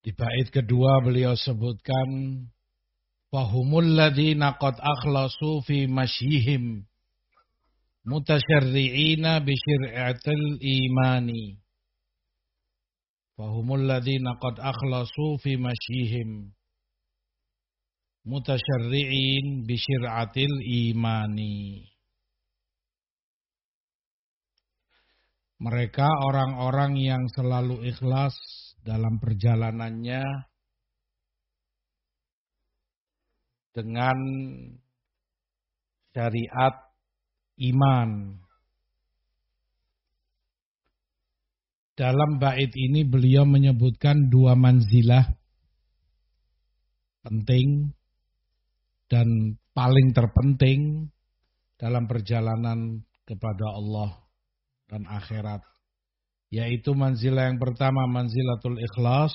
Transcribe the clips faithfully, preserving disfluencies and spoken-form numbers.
Di bait kedua beliau sebutkan fahumul ladzina qad akhlasu fi masyihim mutasyarri'ina bi syir'atil imani. Fahumul ladzina qad akhlasu fi masyihim mutasyarri'in bi syir'atil imani. Mereka orang-orang yang selalu ikhlas dalam perjalanannya dengan syariat iman. Dalam bait ini beliau menyebutkan dua manzilah penting dan paling terpenting dalam perjalanan kepada Allah dan akhirat, yaitu manzilah yang pertama manzilatul ikhlas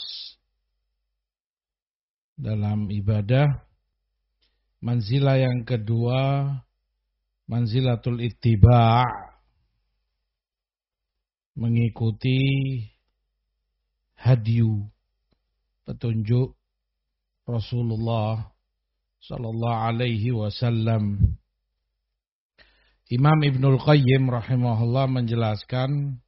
dalam ibadah, manzilah yang kedua manzilatul ittiba' mengikuti hadyu petunjuk Rasulullah sallallahu alaihi wasallam. Imam Ibnul Qayyim rahimahullah menjelaskan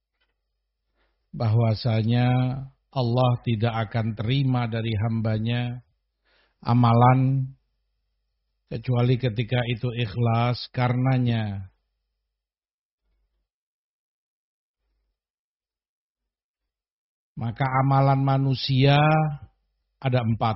bahwasanya Allah tidak akan terima dari hambanya amalan kecuali ketika itu ikhlas karenanya. Maka amalan manusia ada empat.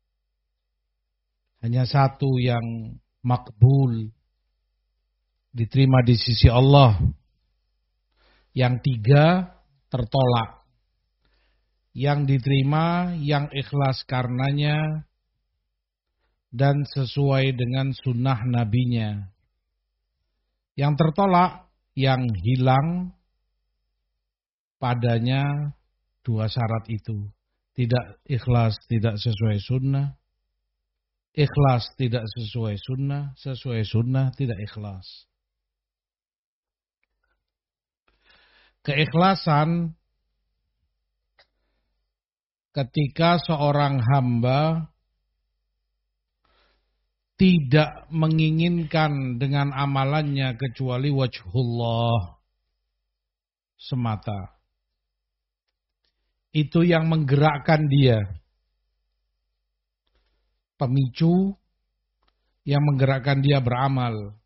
Hanya satu yang makbul, diterima di sisi Allah. Yang tiga tertolak. Yang diterima, yang ikhlas karenanya dan sesuai dengan sunnah nabinya. Yang tertolak, yang hilang padanya dua syarat itu. Tidak ikhlas, tidak sesuai sunnah. Ikhlas tidak sesuai sunnah, sesuai sunnah tidak ikhlas. Keikhlasan ketika seorang hamba tidak menginginkan dengan amalannya kecuali wajhullah semata. Itu yang menggerakkan dia. Pemicu yang menggerakkan dia beramal.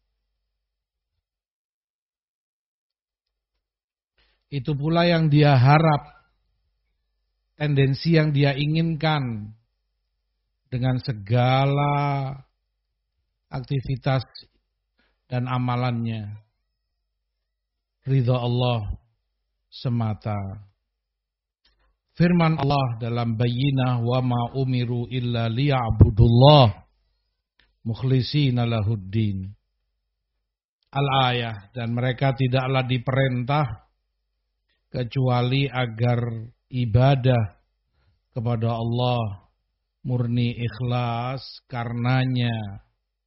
Itu pula yang dia harap, tendensi yang dia inginkan dengan segala aktivitas dan amalannya. Ridha Allah semata. Firman Allah dalam Bayyinah, wa ma umiru illa liya'budullah mukhlishina lahuddin. Al-ayah, dan mereka tidaklah diperintah kecuali agar ibadah kepada Allah murni ikhlas karenanya.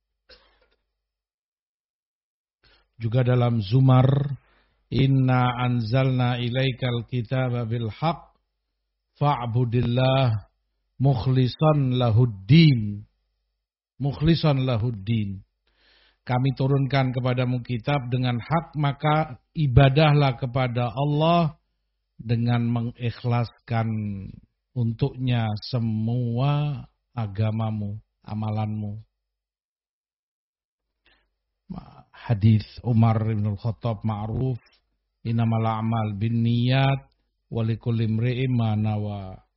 Juga dalam Zumar, inna anzalna ilaikal kitaba bil haqq fa'budillah mukhlishan lahuddin. Mukhlishan lahuddin. Kami turunkan kepadamu kitab dengan hak, maka ibadahlah kepada Allah dengan mengikhlaskan untuknya semua agamamu, amalanmu. Hadis Umar bin Khattab ma'ruf, innamal a'mal binniyat wa likulli imri'in ma nawa.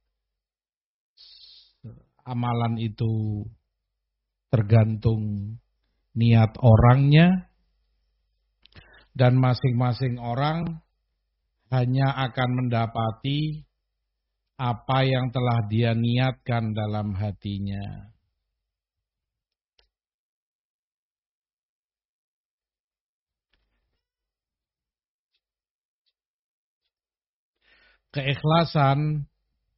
Amalan itu tergantung niat orangnya, dan masing-masing orang hanya akan mendapati apa yang telah dia niatkan dalam hatinya. Keikhlasan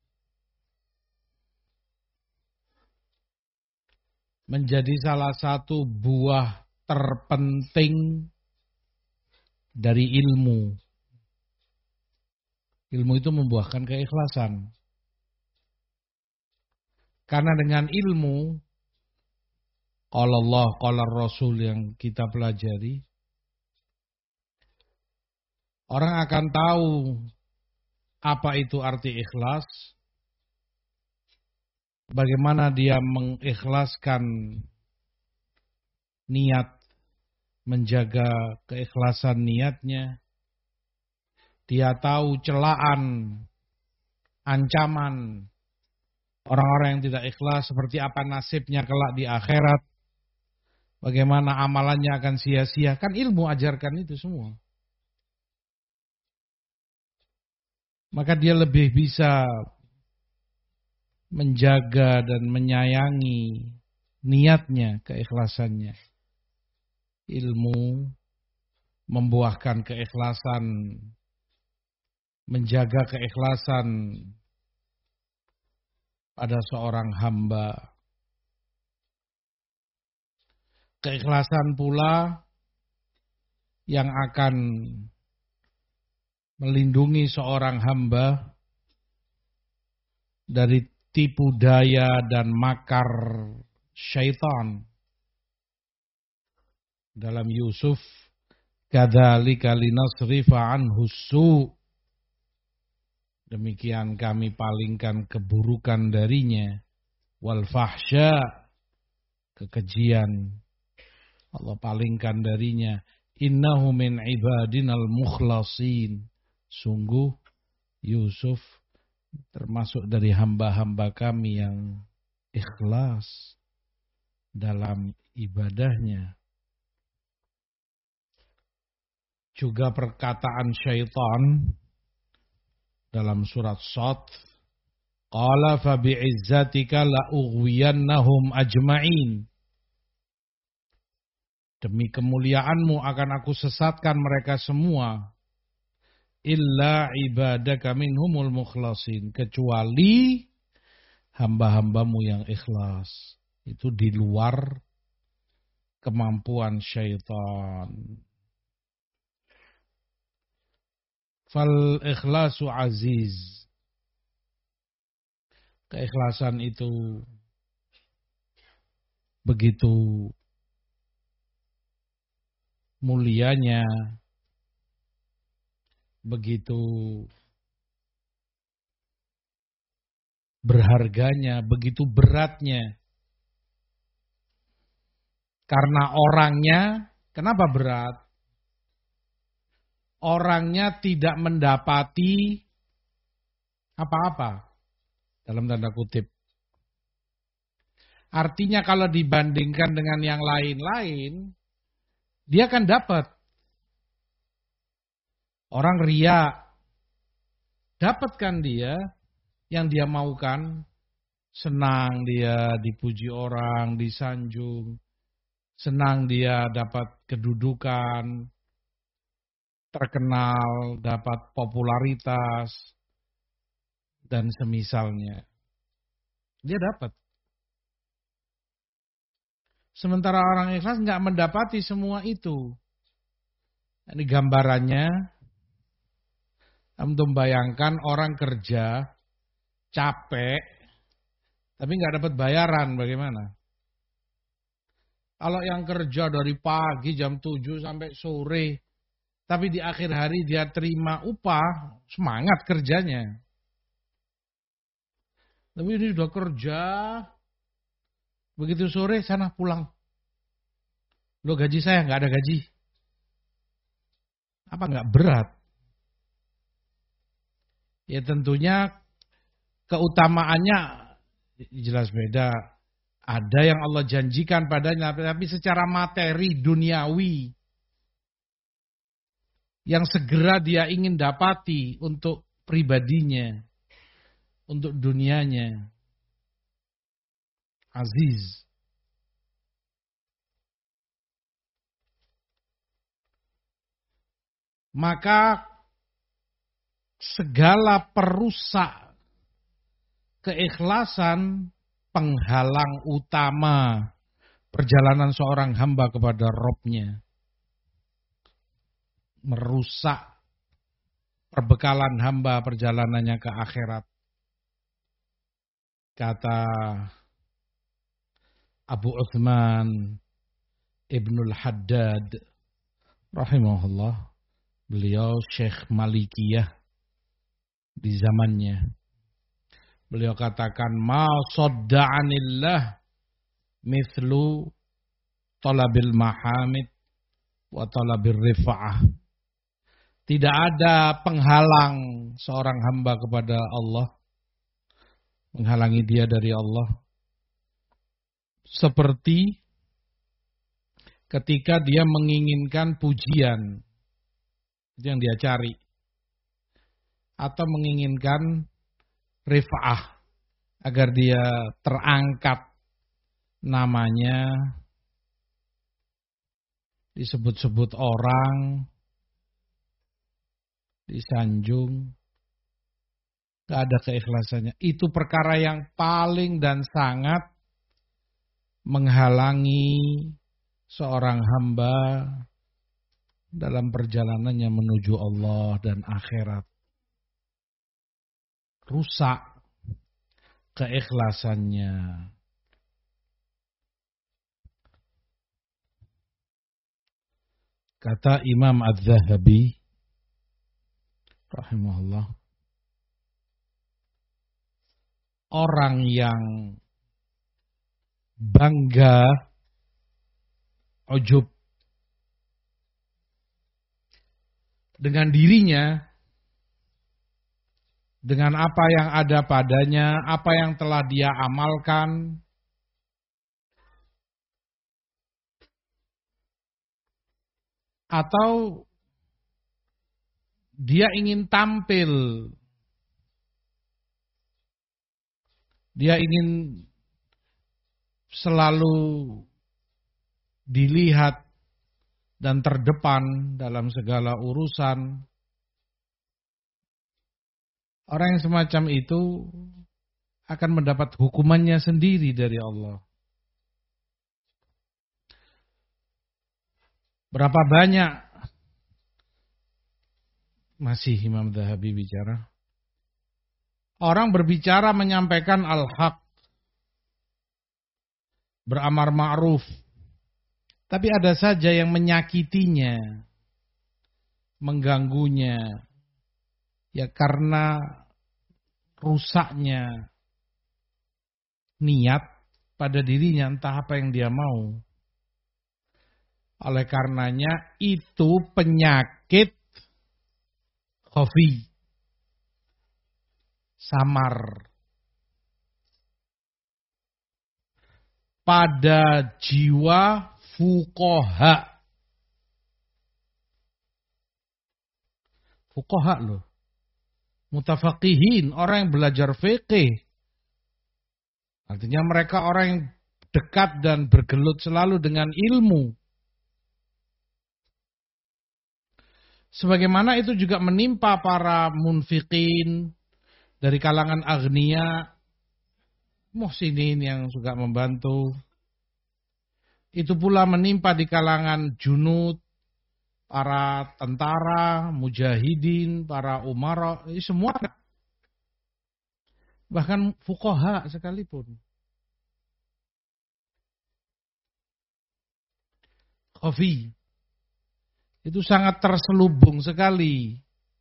menjadi salah satu buah terpenting dari ilmu. Ilmu itu membuahkan keikhlasan. Karena dengan ilmu, qala Allah, qala Rasul yang kita pelajari, orang akan tahu apa itu arti ikhlas, bagaimana dia mengikhlaskan niat, menjaga keikhlasan niatnya. Dia tahu celaan, ancaman orang-orang yang tidak ikhlas, seperti apa nasibnya kelak di akhirat, bagaimana amalannya akan sia-sia. Kan ilmu ajarkan itu semua. Maka dia lebih bisa menjaga dan menyayangi niatnya, keikhlasannya. Ilmu membuahkan keikhlasan, menjaga keikhlasan pada seorang hamba. Keikhlasan pula yang akan melindungi seorang hamba dari tipu daya dan makar syaitan. Dalam Yusuf, kadzalika linasrifa anhu su', demikian kami palingkan keburukan darinya, wal fahsya, kekejian, Allah palingkan darinya. Innahu min ibadinal mukhlasin, sungguh Yusuf termasuk dari hamba-hamba kami yang ikhlas dalam ibadahnya. Juga perkataan syaitan dalam surat Shad, qala fa bi'izzatika la ughwiyannahum ajma'in. Demi kemuliaanmu akan aku sesatkan mereka semua. Illa ibadaka minhumul mukhlasin, kecuali hamba-hambamu yang ikhlas. Itu di luar kemampuan syaitan. Fal ikhlasu aziz. Keikhlasan itu begitu mulianya, begitu berharganya, begitu beratnya. Karena orangnya, kenapa berat? Orangnya tidak mendapati apa-apa, dalam tanda kutip. Artinya kalau dibandingkan dengan yang lain-lain, dia akan dapat. Orang ria, dapatkan dia yang dia maukan, senang dia dipuji orang, disanjung, senang dia dapat kedudukan, terkenal, dapat popularitas, dan semisalnya. Dia dapat. Sementara orang ikhlas nggak mendapati semua itu. Ini gambarannya, antum bayangkan orang kerja, capek, tapi nggak dapat bayaran, bagaimana? Kalau yang kerja dari pagi jam tujuh sampai sore, tapi di akhir hari dia terima upah, semangat kerjanya. Tapi ini sudah kerja, begitu sore sana pulang. Lo gaji saya nggak ada gaji. Apa nggak berat? Ya tentunya keutamaannya jelas beda. Ada yang Allah janjikan padanya, tapi secara materi duniawi yang segera dia ingin dapati untuk pribadinya, untuk dunianya. Aziz. Maka segala perusak keikhlasan penghalang utama perjalanan seorang hamba kepada Robnya. Merusak perbekalan hamba perjalanannya ke akhirat. Kata Abu Uthman Ibnul Haddad rahimahullah. Beliau Syekh Malikiyah di zamannya. Beliau katakan, ma sadda'anillah mithlu talabil mahamid wa talabir rifa'ah. Tidak ada penghalang seorang hamba kepada Allah, menghalangi dia dari Allah, seperti ketika dia menginginkan pujian, itu yang dia cari, atau menginginkan rifa'ah, agar dia terangkat namanya, disebut-sebut orang, disanjung, gak ada keikhlasannya. Itu perkara yang paling dan sangat menghalangi seorang hamba dalam perjalanannya menuju Allah dan akhirat. Rusak keikhlasannya. Kata Imam Az-Zahabi rahimahullah, orang yang bangga, ujub dengan dirinya, dengan apa yang ada padanya, apa yang telah dia amalkan, atau dia ingin tampil, dia ingin selalu dilihat dan terdepan dalam segala urusan. Orang yang semacam itu akan mendapat hukumannya sendiri dari Allah. Berapa banyak, masih Imam Zahabi bicara, orang berbicara menyampaikan al-haq, beramar ma'ruf, tapi ada saja yang menyakitinya, mengganggunya, ya karena rusaknya niat pada dirinya, entah apa yang dia mau. Oleh karenanya itu penyakit khafi, samar, pada jiwa fuqaha. Fuqaha loh. Mutafaqihin, orang yang belajar fikih. Artinya mereka orang yang dekat dan bergelut selalu dengan ilmu. Sebagaimana itu juga menimpa para munfiqin dari kalangan agniya, muhsinin yang suka membantu. Itu pula menimpa di kalangan junud, para tentara, mujahidin, para umara, ini semua. Bahkan fuqaha sekalipun. Khafi. Itu sangat terselubung sekali.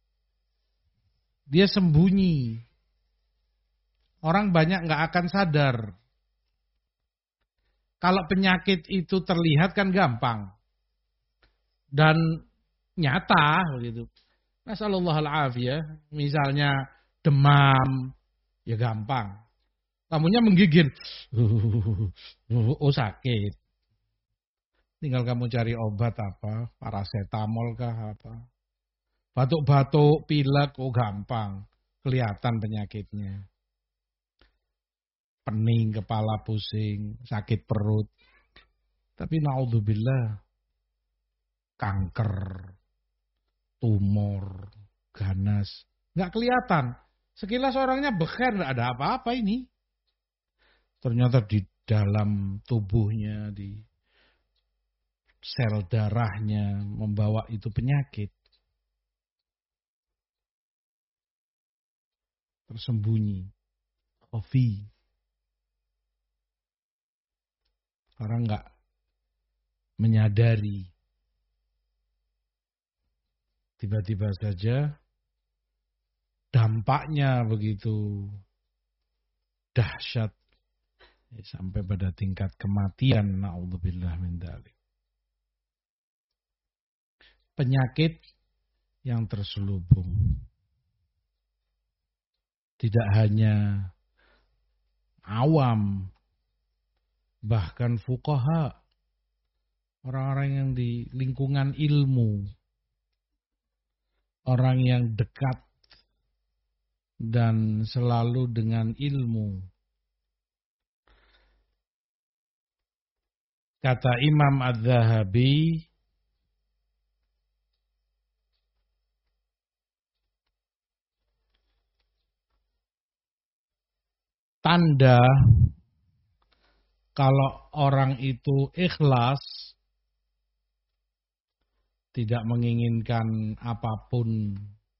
Dia sembunyi. Orang banyak nggak akan sadar. Kalau penyakit itu terlihat kan gampang. Dan nyata begitu. Nasallallahu al-afiyah, misalnya demam, ya gampang. Tamunya menggigil. Oh sakit. Tinggal kamu cari obat apa, paracetamol kah apa. Batuk-batuk, pilek, oh gampang. Kelihatan penyakitnya. Pening, kepala pusing, sakit perut. Tapi naudzubillah, kanker, tumor, ganas, nggak kelihatan. Sekilas orangnya beker, nggak ada apa-apa ini. Ternyata di dalam tubuhnya, di sel darahnya membawa itu penyakit. Tersembunyi. Khafi. Orang nggak menyadari. Tiba-tiba saja dampaknya begitu dahsyat sampai pada tingkat kematian. Na'udzubillah min dzalik. Penyakit yang terselubung. Tidak hanya awam, bahkan fuqaha, orang-orang yang di lingkungan ilmu, orang yang dekat dan selalu dengan ilmu. Kata Imam Az-Zahabi, tanda kalau orang itu ikhlas, tidak menginginkan apapun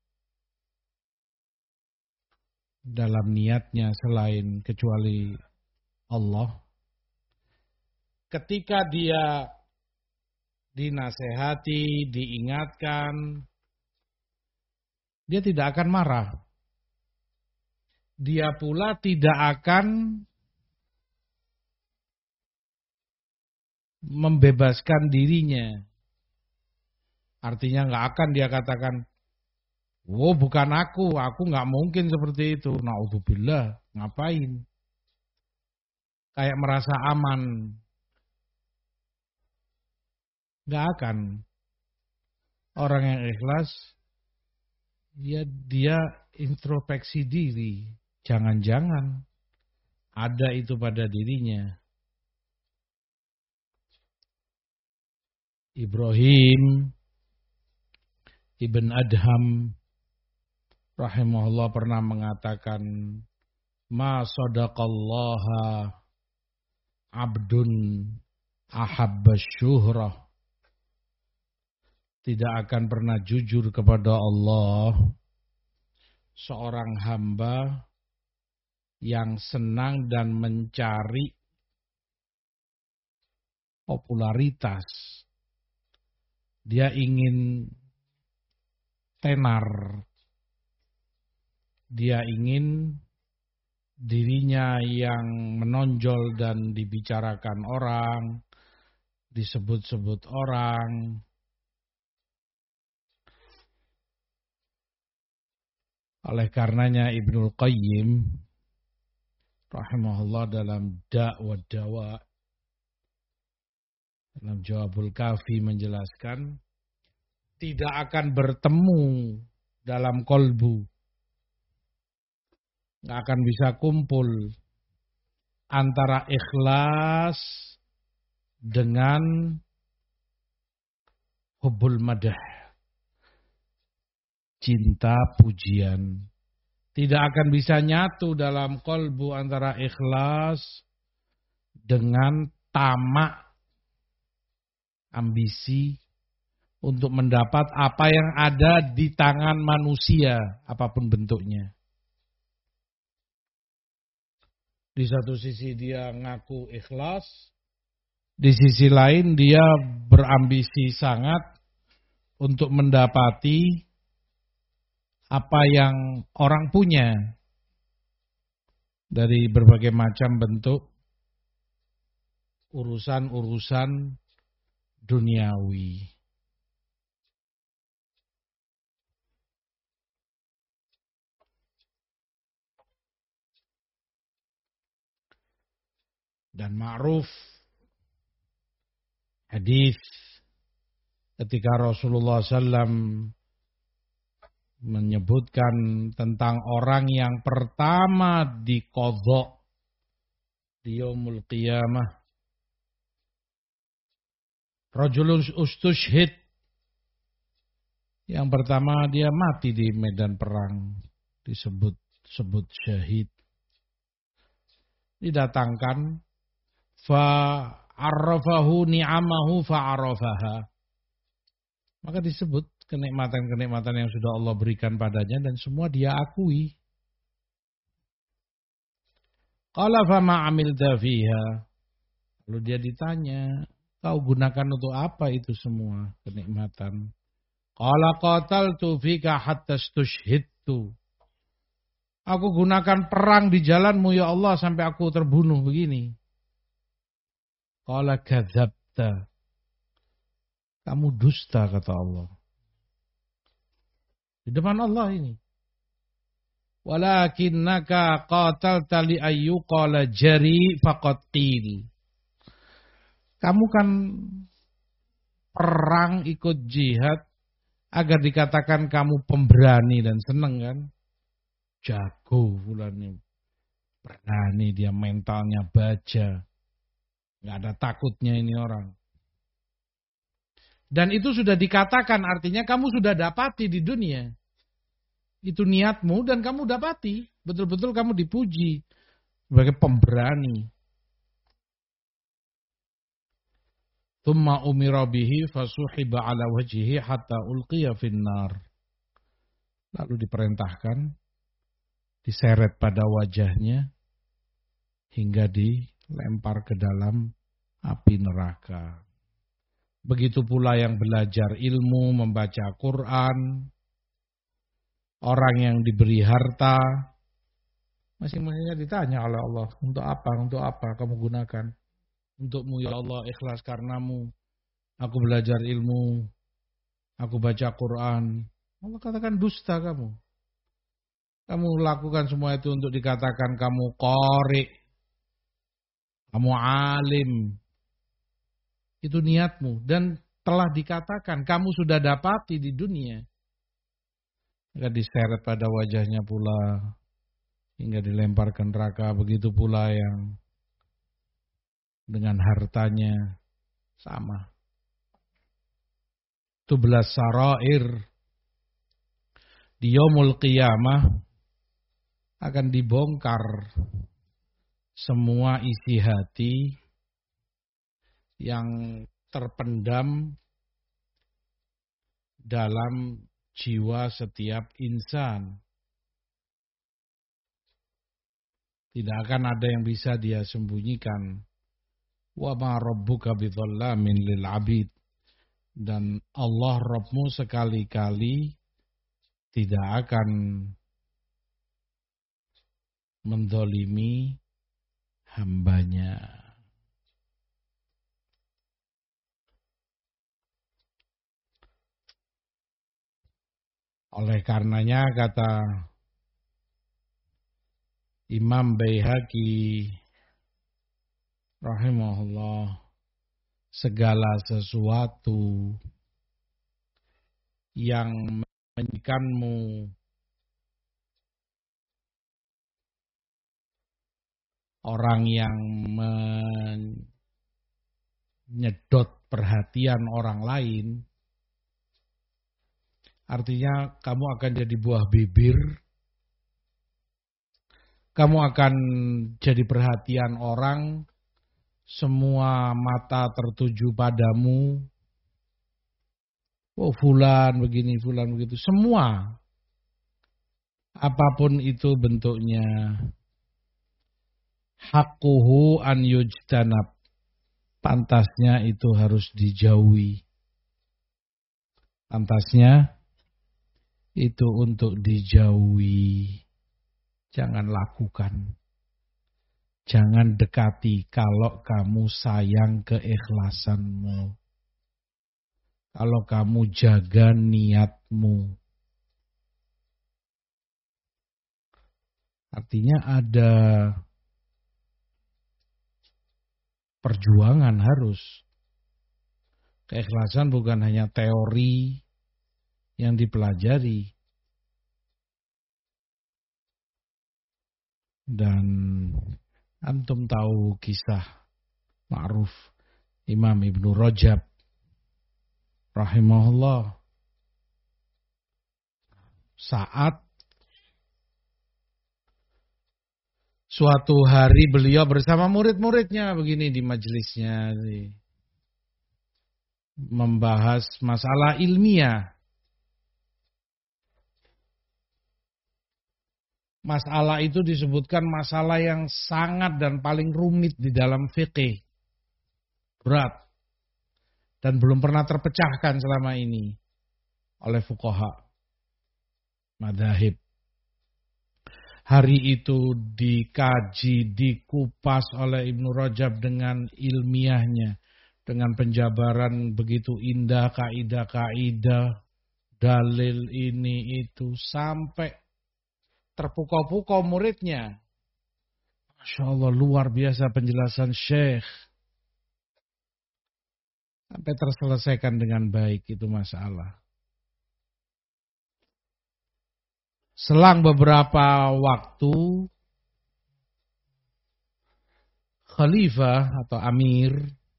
dalam niatnya selain kecuali Allah. Ketika dia dinasehati, diingatkan, dia tidak akan marah. Dia pula tidak akan membebaskan dirinya. Artinya nggak akan dia katakan, "Oh, bukan aku, aku nggak mungkin seperti itu." Na'udzubillah, ngapain? Kayak merasa aman. Nggak akan. Orang yang ikhlas, dia dia introspeksi diri. Jangan-jangan ada itu pada dirinya. Ibrahim Ibn Adham rahimahullah pernah mengatakan, ma sadaqallaha abdun ahabba syuhrah. Tidak akan pernah jujur kepada Allah seorang hamba yang senang dan mencari popularitas. Dia ingin tenar. Dia ingin dirinya yang menonjol dan dibicarakan orang, disebut-sebut orang. Oleh karenanya Ibnul Qayyim rahimahullah dalam Da' wa Dawa, dalam Jawabul Kafi menjelaskan, tidak akan bertemu dalam kolbu, nggak akan bisa kumpul antara ikhlas dengan hubbul madah, cinta pujian. Tidak akan bisa nyatu dalam kolbu antara ikhlas dengan tamak, ambisi untuk mendapat apa yang ada di tangan manusia, apapun bentuknya. Di satu sisi dia ngaku ikhlas, di sisi lain dia berambisi sangat untuk mendapati apa yang orang punya dari berbagai macam bentuk urusan-urusan duniawi. Dan ma'ruf hadis ketika Rasulullah sallallahu alaihi wasallam menyebutkan tentang orang yang pertama diqadha di yaumul qiyamah. Rajulun ustushhid. Yang pertama dia mati di medan perang, disebut sebut syahid. Didatangkan fa'arrafahu ni'amahu fa'arafaha. Maka disebut kenikmatan-kenikmatan yang sudah Allah berikan padanya dan semua dia akui. Qala fama amilta fiha. Lalu dia ditanya, kau gunakan untuk apa itu semua kenikmatan? Qala qataltu fika hatta stushhidtu. Aku gunakan perang di jalanmu ya Allah sampai aku terbunuh begini. Qala kadzabta. Kamu dusta kata Allah. Di depan Allah ini. Walakinnaka qatalta li ayyuqala jari faqad qil. Kamu kan perang ikut jihad agar dikatakan kamu pemberani dan seneng kan? Jago fulannya. Berani dia, mentalnya baja. Enggak ada takutnya ini orang. Dan itu sudah dikatakan artinya kamu sudah dapati di dunia. Itu niatmu dan kamu dapati. Betul-betul kamu dipuji sebagai pemberani. Thumma umira bihi fasuhiba ala wajhihi hatta ulqiya finnar. Lalu diperintahkan, diseret pada wajahnya hingga dilempar ke dalam api neraka. Begitu pula yang belajar ilmu, membaca Quran, orang yang diberi harta, masing-masingnya ditanya oleh Allah, untuk apa, untuk apa kamu gunakan? Untukmu ya Allah, ikhlas karenamu. Aku belajar ilmu, aku baca Quran. Allah katakan dusta kamu. Kamu lakukan semua itu untuk dikatakan kamu qari, kamu alim. Itu niatmu dan telah dikatakan kamu sudah dapati di dunia. Maka diseret pada wajahnya pula hingga dilempar ke neraka. Begitu pula yang dengan hartanya sama. Itu belas sarair. Di yaumul qiyamah akan dibongkar semua isi hati yang terpendam dalam jiwa setiap insan. Tidak akan ada yang bisa dia sembunyikan. Wa ma rabbuka bidzallamin lil 'abid. Dan Allah Rabbmu sekali-kali tidak akan mendolimi hambanya. Oleh karenanya kata Imam Baihaqi rahimahullah, segala sesuatu yang menjadikanmu orang yang menyedot perhatian orang lain, artinya kamu akan jadi buah bibir, kamu akan jadi perhatian orang, semua mata tertuju padamu. Oh fulan begini, fulan begitu. Semua. Apapun itu bentuknya. Haqquhu an yujtanab. Pantasnya itu harus dijauhi. Pantasnya itu untuk dijauhi. Jangan lakukan. Jangan dekati kalau kamu sayang keikhlasanmu. Kalau kamu jaga niatmu. Artinya ada perjuangan harus. Keikhlasan bukan hanya teori yang dipelajari. Dan antum tahu kisah ma'ruf Imam Ibnu Rajab rahimahullah. Saat suatu hari beliau bersama murid-muridnya begini di majelisnya membahas masalah ilmiah. Masalah itu disebutkan masalah yang sangat dan paling rumit di dalam fikih. berat, dan belum pernah terpecahkan selama ini oleh fuqaha madzhab. Hari itu dikaji, dikupas oleh Ibnu Rajab dengan ilmiahnya, dengan penjabaran begitu indah, kaidah-kaidah, dalil ini itu, sampai terpukau-pukau muridnya. Masya Allah, luar biasa penjelasan Syekh. Sampai terselesaikan dengan baik itu masalah. Selang beberapa waktu, khalifah atau amir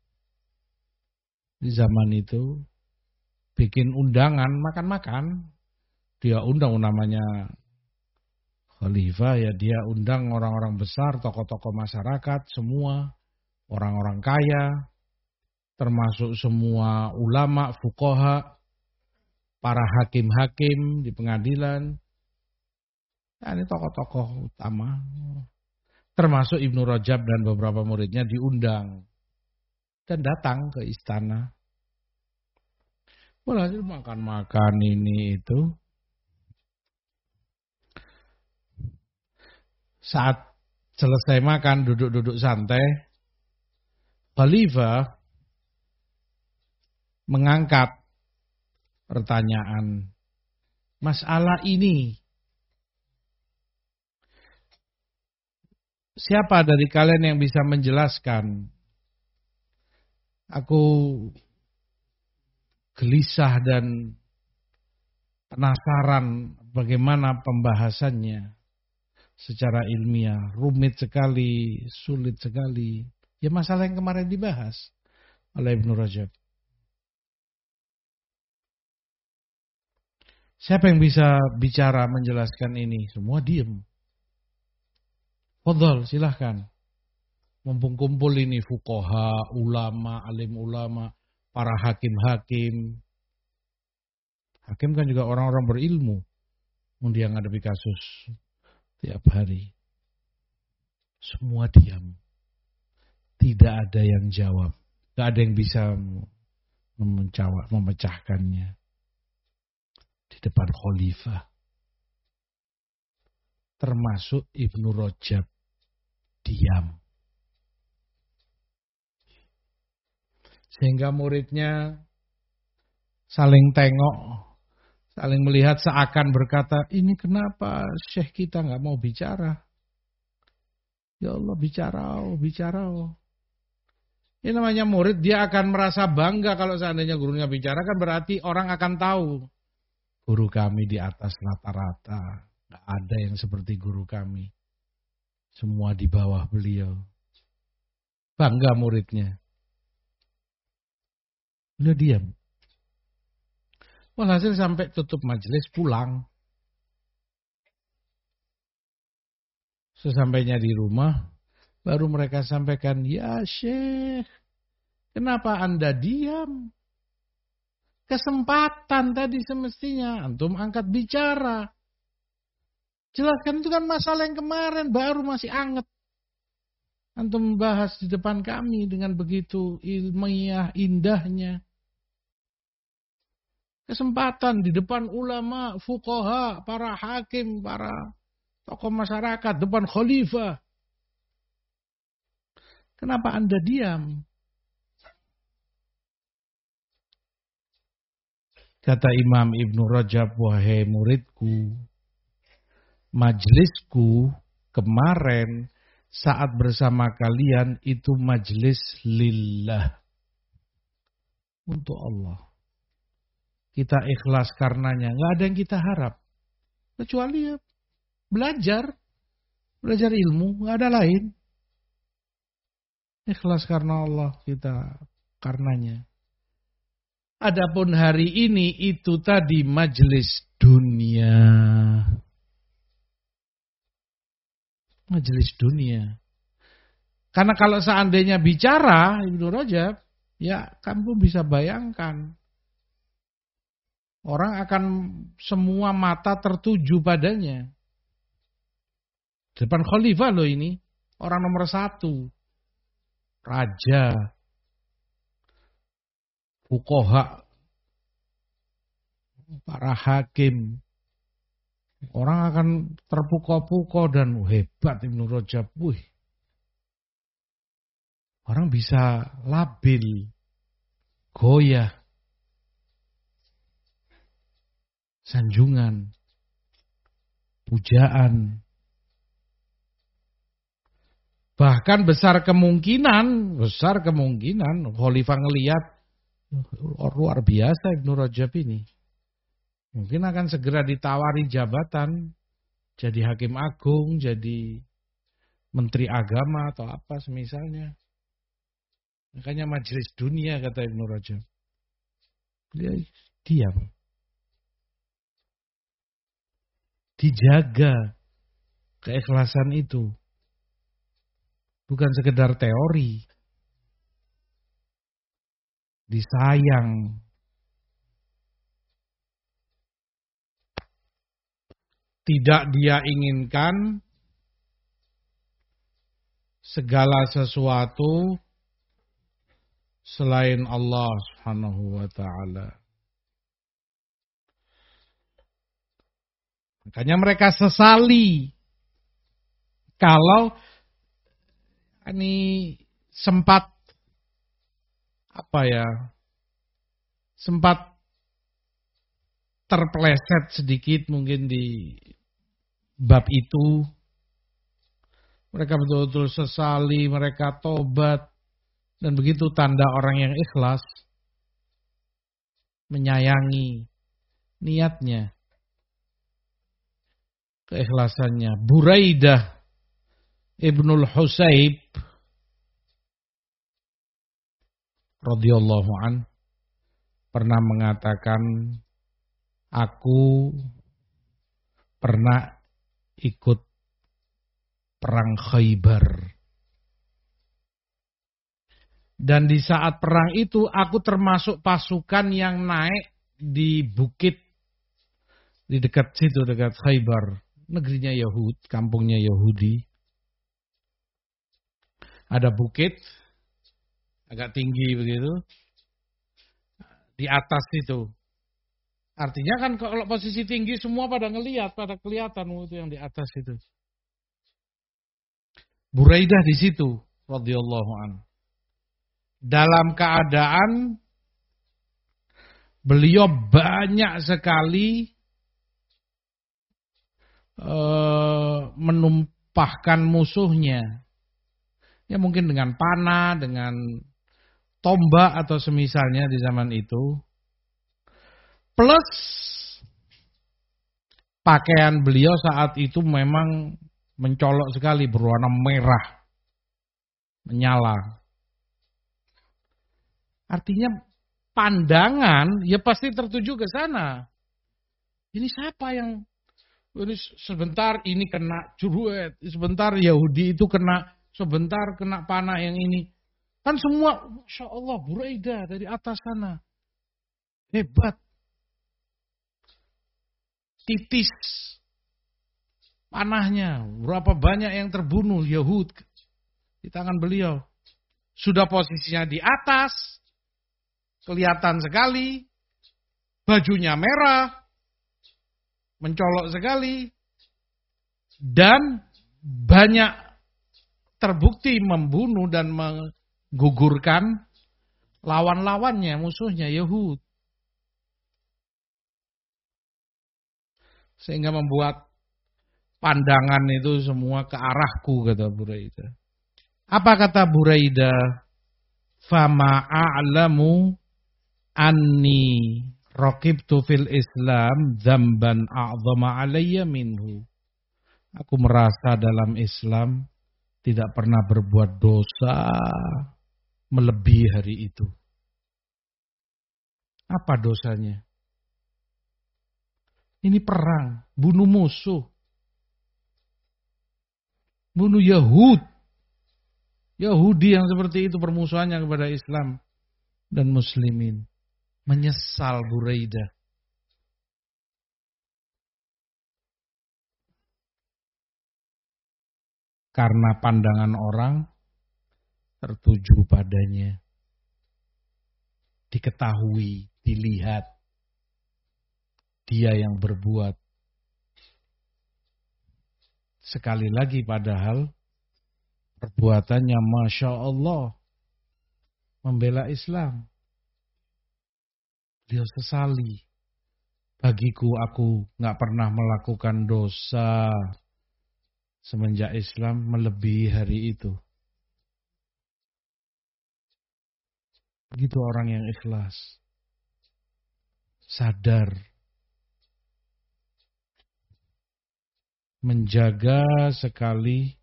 di zaman itu bikin undangan makan-makan. Dia undang, namanya khalifah ya, dia undang orang-orang besar, tokoh-tokoh masyarakat, semua orang-orang kaya, termasuk semua ulama, fuqaha, para hakim-hakim di pengadilan. Nah, ini tokoh-tokoh utama, termasuk Ibnu Rajab dan beberapa muridnya diundang dan datang ke istana. Walhasil makan-makan ini itu. Saat selesai makan, duduk-duduk santai, khalifah mengangkat pertanyaan, masalah ini, siapa dari kalian yang bisa menjelaskan? Aku gelisah dan penasaran bagaimana pembahasannya secara ilmiah. Rumit sekali, sulit sekali. Ya masalah yang kemarin dibahas oleh Ibnu Rajab. Siapa yang bisa bicara menjelaskan ini? Semua diam. Fadhal, silahkan. Mumpung kumpul ini fuqaha, ulama, alim ulama, para hakim-hakim. Hakim kan juga orang-orang berilmu. Dia menghadapi kasus tiap hari. Semua diam. Tidak ada yang jawab. Tidak ada yang bisa memecah, memecahkannya. Di depan khalifah. Termasuk Ibnu Rajab. Diam. Sehingga muridnya saling tengok, saling melihat, seakan berkata, ini kenapa syekh kita nggak mau bicara? Ya Allah, bicara, oh, bicara. Oh. Ini namanya murid, dia akan merasa bangga kalau seandainya gurunya bicara, kan berarti orang akan tahu. Guru kami di atas rata-rata, nggak ada yang seperti guru kami. Semua di bawah beliau. Bangga muridnya. Beliau diam. Walhasil sampai tutup majelis, pulang. Sesampainya di rumah, baru mereka sampaikan, ya Syekh, kenapa Anda diam? Kesempatan tadi semestinya, antum angkat bicara. Jelaskan, itu kan masalah yang kemarin, baru masih anget. Antum membahas di depan kami dengan begitu ilmiah, indahnya. Kesempatan di depan ulama, fuqaha, para hakim, para tokoh masyarakat, depan khalifah. Kenapa Anda diam? Kata Imam Ibnu Rajab, wahai muridku, majlisku kemarin saat bersama kalian itu majlis lillah. Untuk Allah. Kita ikhlas karenanya. Nggak ada yang kita harap. Kecuali ya belajar. Belajar ilmu. Nggak ada lain. Ikhlas karena Allah kita karenanya. Adapun hari ini itu tadi majelis dunia. Majelis dunia. Karena kalau seandainya bicara Ibnu Rajab, ya kamu bisa bayangkan. Orang akan semua mata tertuju padanya. Depan khalifah loh ini. Orang nomor satu. Raja. fuqaha, para hakim. Orang akan terpukau-pukau dan hebat Ibnu Rajab. Wih. Orang bisa labil, goyah, sanjungan, pujaan. Bahkan besar kemungkinan, besar kemungkinan Khalifah ngelihat luar biasa Ibnu Rajab ini. Mungkin akan segera ditawari jabatan, jadi hakim agung, jadi menteri agama atau apa semisalnya. Makanya majelis dunia kata Ibnu Rajab. Dia diam. Dijaga keikhlasan itu. Bukan sekedar teori. Disayang. Tidak dia inginkan segala sesuatu selain Allah Subhanahu wa taala. Makanya mereka sesali kalau ini sempat apa ya? Sempat terpeleset sedikit mungkin di bab itu. Mereka betul-betul sesali, mereka tobat. Dan begitu tanda orang yang ikhlas. Menyayangi niatnya. Keikhlasannya. Buraidah Ibnul Husayb radhiyallahu an pernah mengatakan, aku pernah ikut perang Khaybar. Dan di saat perang itu aku termasuk pasukan yang naik di bukit di dekat situ, dekat Khaybar, negerinya Yahud, kampungnya Yahudi. Ada bukit agak tinggi begitu. Di atas itu. Artinya kan kalau posisi tinggi semua pada ngelihat, pada kelihatan itu yang di atas itu. Buraidah di situ, radhiyallahu an. Dalam keadaan beliau banyak sekali uh, menumpahkan musuhnya. Ya mungkin dengan panah, dengan tombak atau semisalnya di zaman itu. Plus pakaian beliau saat itu memang mencolok sekali, berwarna merah, menyala. Artinya pandangan ya pasti tertuju ke sana. Ini siapa yang ini sebentar ini kena juruet, sebentar Yahudi itu kena, sebentar kena panah yang ini. Kan semua, Masya Allah, Buraidah dari atas sana. Hebat. Titis panahnya. Berapa banyak yang terbunuh Yahud di tangan beliau. Sudah posisinya di atas. Kelihatan sekali. Bajunya merah. Mencolok sekali. Dan banyak terbukti membunuh dan menggugurkan lawan-lawannya, musuhnya Yahud. Sehingga membuat pandangan itu semua ke arahku, kata Buraidah. Apa kata Buraidah? Fama a'lamu anni raqibtu fil Islam dzamban a'zama alayya minhu. Aku merasa dalam Islam tidak pernah berbuat dosa melebihi hari itu. Apa dosanya? Ini perang, bunuh musuh. Bunuh Yahud. Yahudi yang seperti itu permusuhannya kepada Islam dan muslimin. Menyesal Buraidah. Karena pandangan orang tertuju padanya. diketahui, dilihat dia yang berbuat. Sekali lagi padahal perbuatannya Masya Allah membela Islam. Dia sesali. Bagiku aku gak pernah melakukan dosa semenjak Islam melebihi hari itu. Begitu orang yang ikhlas. Sadar. Menjaga sekali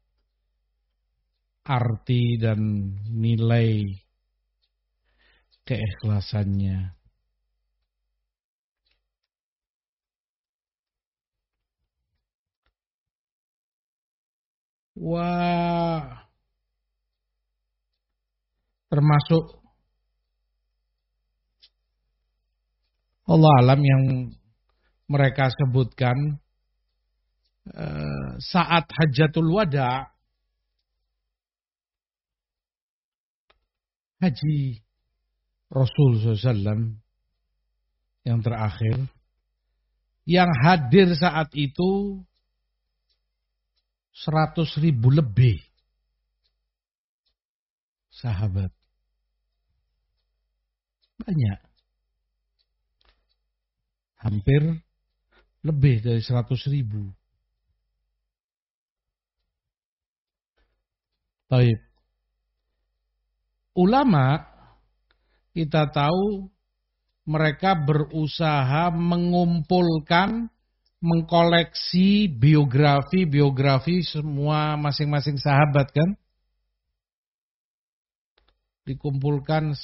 arti dan nilai keikhlasannya. Wah, termasuk Allah alam yang mereka sebutkan eh, saat Hajatul Wada, haji Rasul shallallahu alaihi wasallam yang terakhir, yang hadir saat itu seratus ribu lebih sahabat. Banyak. Hampir lebih dari seratus ribu. Baik. Ulama kita tahu mereka berusaha mengumpulkan, mengkoleksi biografi-biografi semua masing-masing sahabat kan. Dikumpulkan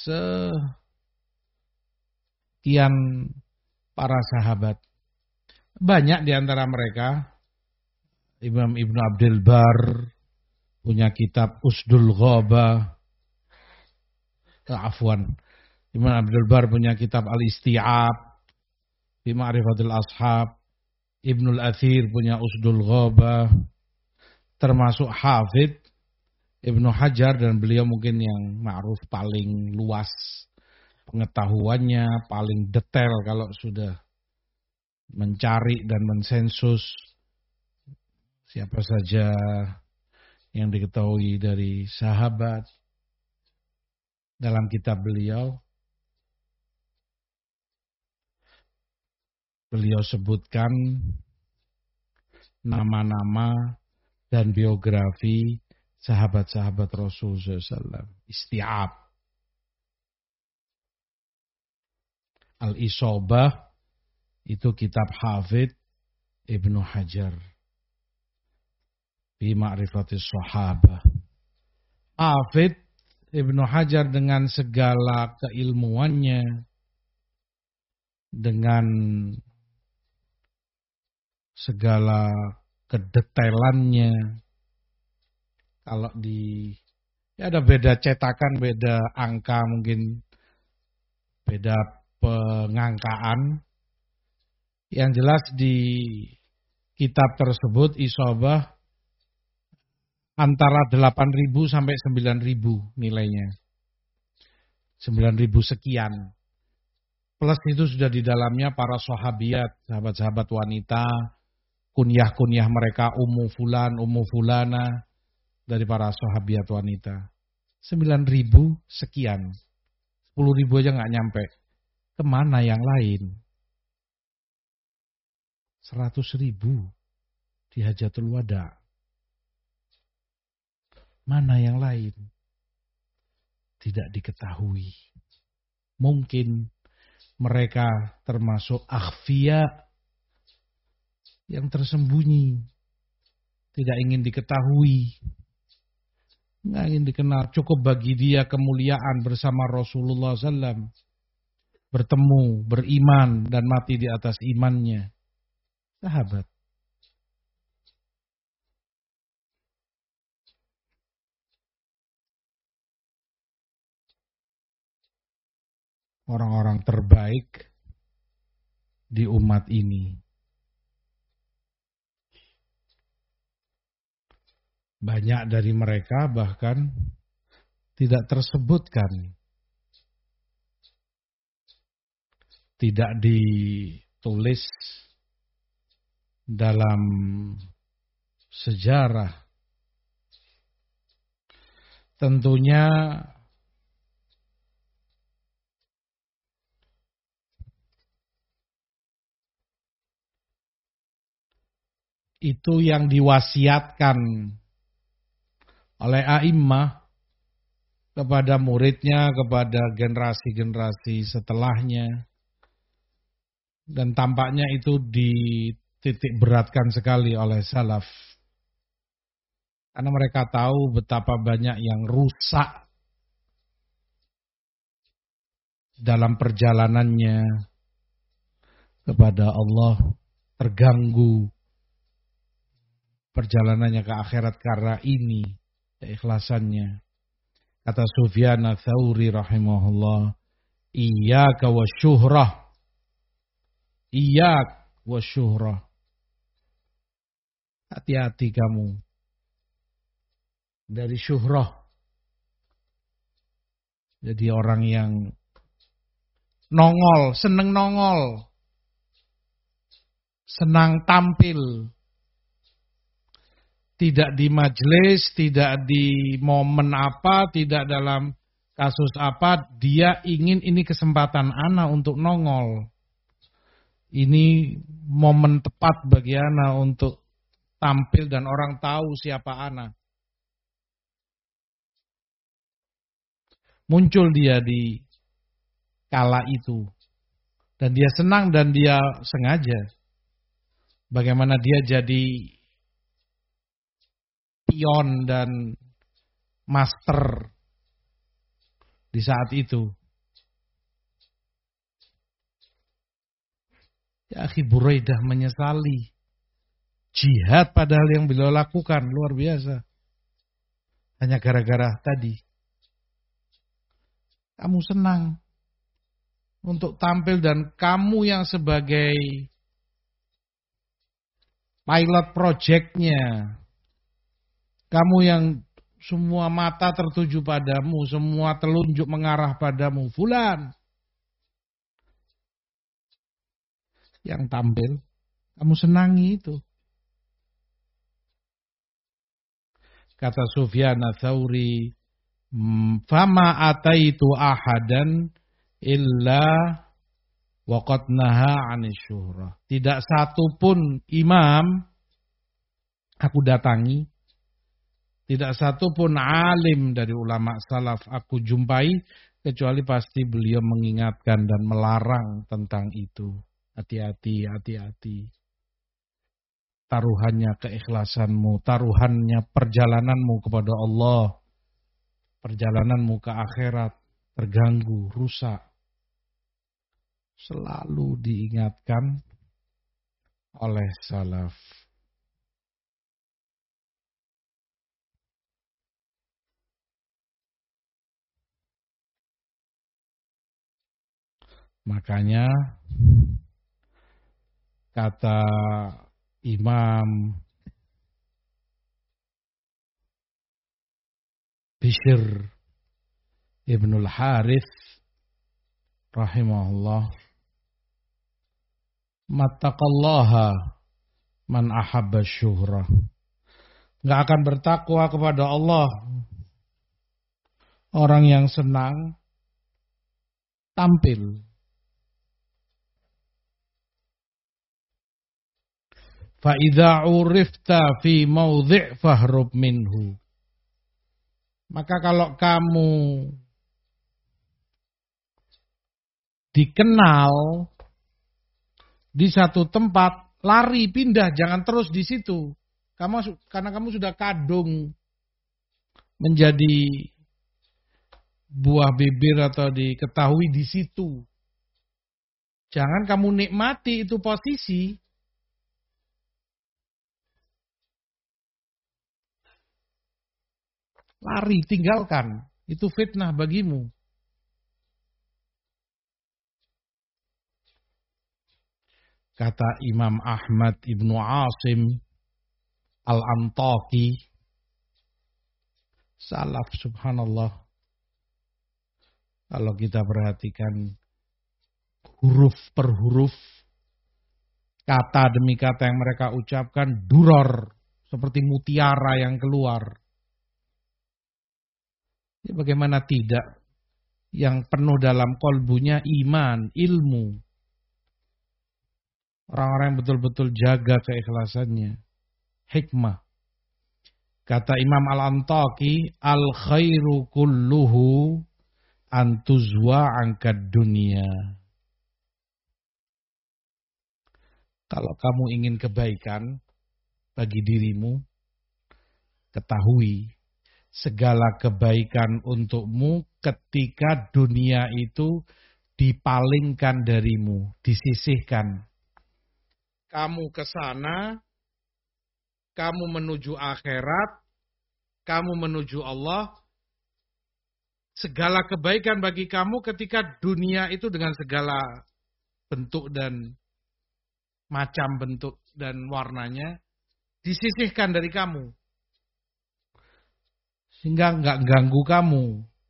sekian para sahabat. Banyak di antara mereka. Imam Ibnu Abdul Bar punya kitab Usdul Ghaba. Afwan. Imam Abdul Bar punya kitab Al-Isti'ab fi Ma'rifatul Ashab. Ibnul Athir punya Usdul Ghaba. Termasuk Hafidh Ibnu Hajar, dan beliau mungkin yang ma'ruf paling luas pengetahuannya, paling detail kalau sudah mencari dan mensensus siapa saja yang diketahui dari sahabat. Dalam kitab beliau, beliau sebutkan nama-nama dan biografi sahabat-sahabat Rasul shallallahu alaihi wasallam. Isti'ab. Al-Isobah itu kitab Hafidh Ibnu Hajar fi Ma'rifatis Sahabah. Hafidh Ibnu Hajar dengan segala keilmuannya, dengan segala kedetailannya, kalau di ya ada beda cetakan, beda angka, mungkin beda pengangkaan. Yang jelas di kitab tersebut Isobah antara delapan ribu sampai sembilan ribu nilainya. sembilan ribu sekian. Plus itu sudah di dalamnya para sahabiat, sahabat-sahabat wanita, kunyah-kunyah mereka Ummu Fulan, Ummu Fulana, dari para sahabiat wanita. sembilan ribu sekian. sepuluh ribu aja gak nyampe. Kemana yang lain? seratus ribu di Hajatul Wada. Mana yang lain? Tidak diketahui. Mungkin mereka termasuk akhfiya yang tersembunyi. Tidak ingin diketahui. Nggak ingin dikenal. Cukup bagi dia kemuliaan bersama Rasulullah shallallahu alaihi wasallam. Bertemu, beriman, dan mati di atas imannya. Sahabat. Orang-orang terbaik di umat ini. Banyak dari mereka bahkan tidak tersebutkan tidak ditulis dalam sejarah. Tentunya itu yang diwasiatkan oleh a'immah kepada muridnya, kepada generasi-generasi setelahnya. Dan tampaknya itu dititik beratkan sekali oleh salaf. Karena mereka tahu betapa banyak yang rusak dalam perjalanannya kepada Allah, terganggu perjalanannya ke akhirat karena ini keikhlasannya. Kata Sufyan Ats-Tsauri rahimahullah, iyyaka wasyuhrah. Iyyak wasyuhrah. Hati-hati kamu dari syuhrah. Jadi orang yang nongol, seneng nongol, senang tampil. Tidak di majelis, tidak di momen apa, tidak dalam kasus apa, dia ingin ini kesempatan ana untuk nongol. Ini momen tepat bagi ana untuk tampil dan orang tahu siapa ana. Muncul dia di kala itu. Dan dia senang dan dia sengaja. Bagaimana dia jadi pion dan master di saat itu. Ya akhi, Buraidah menyesali jihad padahal yang beliau lakukan luar biasa. Hanya gara-gara tadi. Kamu senang untuk tampil dan kamu yang sebagai pilot project-nya, kamu yang semua mata tertuju padamu, semua telunjuk mengarah padamu, fulan. Yang tampil, kamu senangi itu. Kata Sufyan Ats-Tsauri, fama ataitu ahadan illa waqad naha 'anis syuhrah. Tidak satu pun imam aku datangi, tidak satu pun alim dari ulama salaf aku jumpai, kecuali pasti beliau mengingatkan dan melarang tentang itu. Hati-hati, hati-hati. Taruhannya keikhlasanmu, taruhannya perjalananmu kepada Allah, perjalananmu ke akhirat terganggu, rusak. Selalu diingatkan oleh salaf. Makanya kata Imam Bishr Ibnul Harith rahimahullah, mattaqallaha man ahabba syuhrah. Enggak akan bertakwa kepada Allah orang yang senang tampil. Fa idza urifta fi mawdhi' fahrub minhu. Maka kalau kamu dikenal di satu tempat, lari, pindah, jangan terus di situ. Kamu karena kamu sudah kadung menjadi buah bibir atau diketahui di situ. Jangan kamu nikmati itu posisi. Lari, tinggalkan. Itu fitnah bagimu. Kata Imam Ahmad Ibnu Asim Al-Antaki, salaf subhanallah. Kalau kita perhatikan huruf per huruf, kata demi kata yang mereka ucapkan duror, seperti mutiara yang keluar. Ya, bagaimana tidak, yang penuh dalam kolbunya iman, ilmu. Orang-orang yang betul-betul jaga keikhlasannya. Hikmah. Kata Imam Al-Antaki, al-khairu kulluhu antuzwa angkad dunia. Kalau kamu ingin kebaikan bagi dirimu, ketahui segala kebaikan untukmu ketika dunia itu dipalingkan darimu, disisihkan. Kamu ke sana, kamu menuju akhirat, kamu menuju Allah. Segala kebaikan bagi kamu ketika dunia itu dengan segala bentuk dan macam bentuk dan warnanya disisihkan dari kamu. Sehingga enggak ganggu kamu.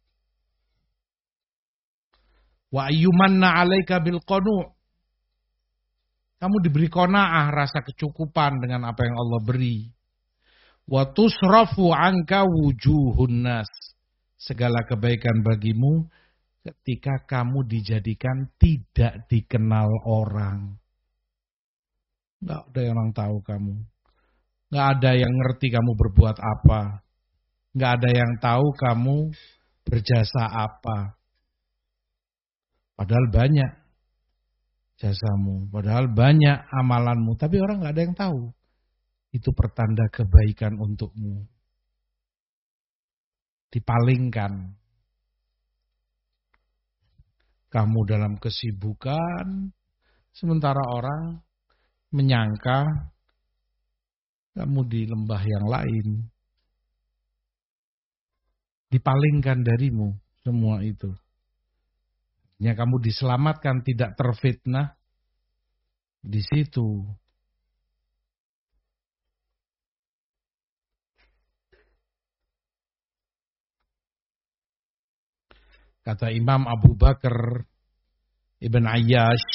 Wa ayyumanna 'alaika bil qanu'. Kamu diberi qanaah, rasa kecukupan dengan apa yang Allah beri. Wa tusrafu 'anka wujuhun nas. Segala kebaikan bagimu ketika kamu dijadikan tidak dikenal orang. Enggak ada yang orang tahu kamu. Enggak ada yang ngerti kamu berbuat apa. Enggak ada yang tahu kamu berjasa apa. Padahal banyak jasamu, padahal banyak amalanmu, tapi orang enggak ada yang tahu. Itu pertanda kebaikan untukmu. Dipalingkan. Kamu dalam kesibukan, sementara orang menyangka kamu di lembah yang lain. Dipalingkan darimu semua itu. Ya, kamu diselamatkan, tidak terfitnah di situ. Kata Imam Abu Bakar Ibn Ayyash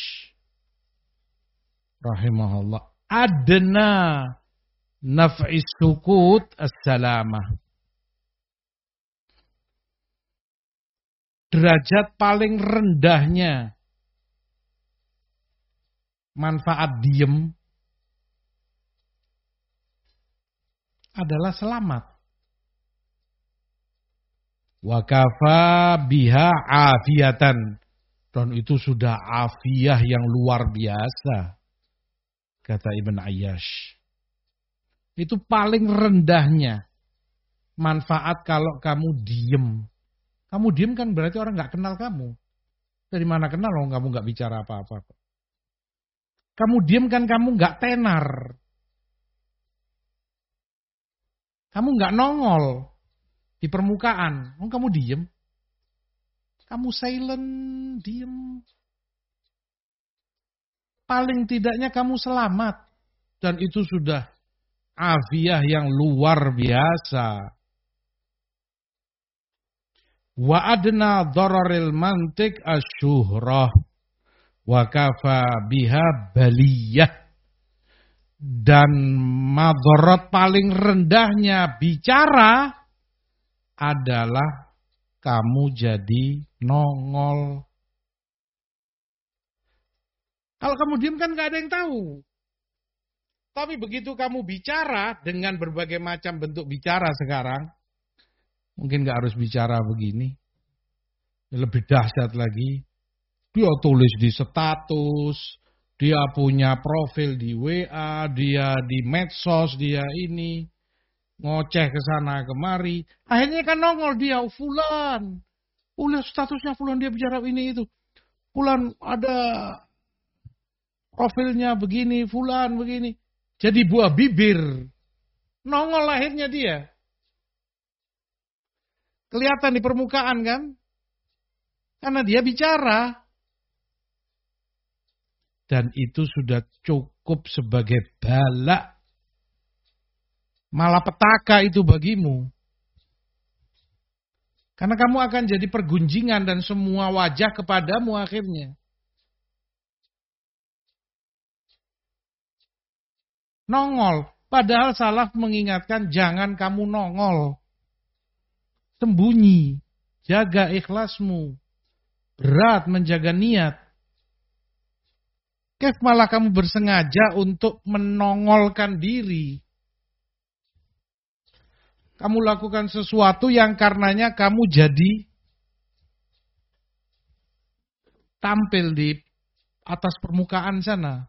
rahimahullah, adna naf'is sukut as-salamah. Derajat paling rendahnya manfaat diem adalah selamat. Wa kafa biha afiyatan. Dan itu sudah afiyah yang luar biasa. Kata Ibn Ayyash. Itu paling rendahnya manfaat kalau kamu diem. Kamu diem kan berarti orang gak kenal kamu. Dari mana kenal kalau kamu gak bicara apa-apa. Kamu diem kan kamu gak tenar. Kamu gak nongol di permukaan. Oh, kamu diem. Kamu silent, diem. Paling tidaknya kamu selamat. Dan itu sudah afiyah yang luar biasa. Wa adna dhararil mantik asyuhrah wa kafa biha baliyah. Dan madharat paling rendahnya bicara adalah kamu jadi nongol. Kalau kamu diam kan gak ada yang tahu. Tapi begitu kamu bicara dengan berbagai macam bentuk bicara sekarang, mungkin gak harus bicara begini. Lebih dahsyat lagi. Dia tulis di status. Dia punya profil di W A. Dia di medsos. Dia ini. Ngoceh ke sana kemari. Akhirnya kan nongol dia. Fulan. Oh, lihat statusnya Fulan. Dia bicara ini itu. Fulan ada profilnya begini. Fulan begini. Jadi buah bibir. Nongol akhirnya dia. Kelihatan di permukaan kan? Karena dia bicara. Dan itu sudah cukup sebagai bala. Malapetaka itu bagimu. Karena kamu akan jadi pergunjingan dan semua wajah kepadamu akhirnya. Nongol. Padahal salaf mengingatkan jangan kamu nongol. Sembunyi. Jaga ikhlasmu. Berat menjaga niat. Kef malah kamu bersengaja untuk menongolkan diri. Kamu lakukan sesuatu yang karenanya kamu jadi tampil di atas permukaan sana.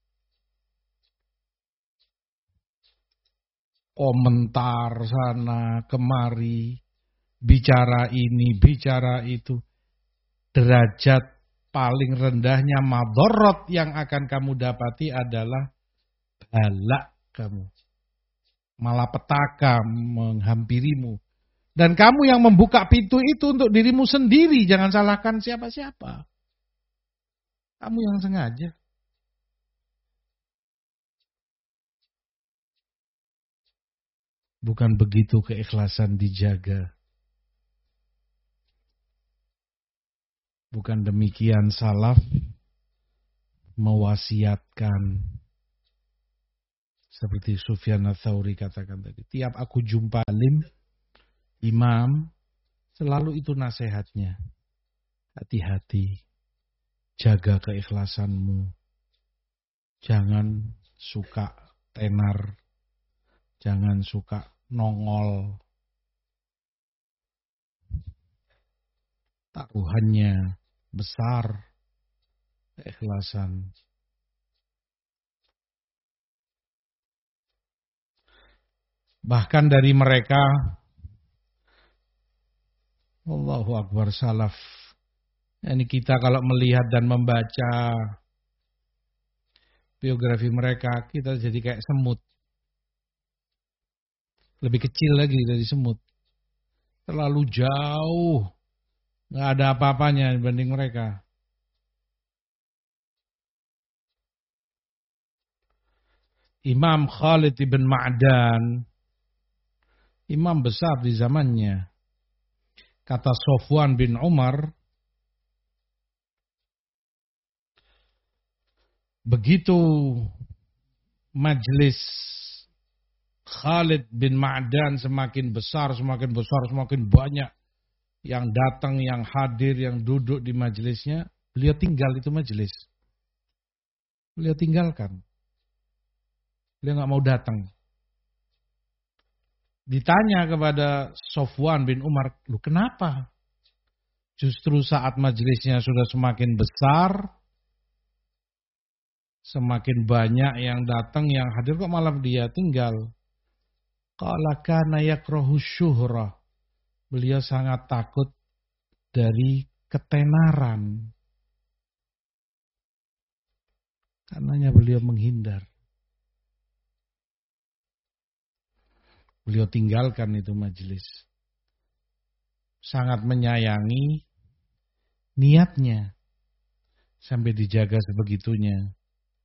Komentar sana, kemari, bicara ini, bicara itu. Derajat paling rendahnya madorot yang akan kamu dapati adalah balak kamu. Malapetaka menghampirimu. Dan kamu yang membuka pintu itu untuk dirimu sendiri. Jangan salahkan siapa-siapa. Kamu yang sengaja. Bukan begitu keikhlasan dijaga. Bukan demikian salaf mewasiatkan. Seperti Sufyan Ats-Tsauri katakan tadi. Tiap aku jumpa alim, imam, selalu itu nasihatnya. Hati-hati. Jaga keikhlasanmu. Jangan suka tenar. Jangan suka nongol. Taruhannya besar. Keikhlasan. Bahkan dari mereka, Allahu Akbar salaf. Ini kita kalau melihat dan membaca biografi mereka, kita jadi kayak semut. Lebih kecil lagi dari semut. Terlalu jauh. Nggak ada apa-apanya dibanding mereka. Imam Khalid ibn Ma'dan, imam besar di zamannya. Kata Sofwan bin Umar, begitu majelis Khalid bin Ma'dan semakin besar, semakin besar, semakin banyak yang datang, yang hadir, yang duduk di majelisnya, beliau tinggal itu majelis. Beliau tinggalkan. Beliau nggak mau datang. Ditanya kepada Sofwan bin Umar, lu kenapa? Justru saat majelisnya sudah semakin besar, semakin banyak yang datang, yang hadir, kok malah dia tinggal? Qala kana yakrahu syuhrah. Beliau sangat takut dari ketenaran. Karenanya beliau menghindar. Beliau tinggalkan itu majelis. Sangat menyayangi niatnya. Sampai dijaga sebegitunya.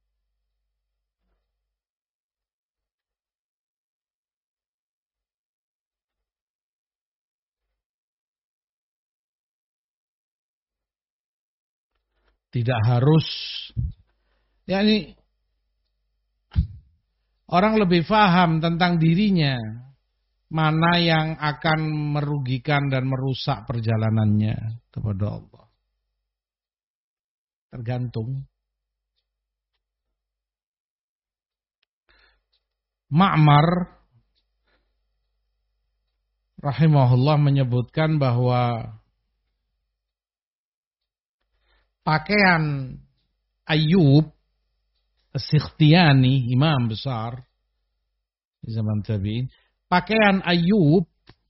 Tidak harus, ya ini orang lebih paham tentang dirinya, mana yang akan merugikan dan merusak perjalanannya kepada Allah. Tergantung. Ma'mar rahimahullah menyebutkan bahwa pakaian Ayyub As-Sikhtiyani, imam besar di zaman tabi'in, pakaian Ayyub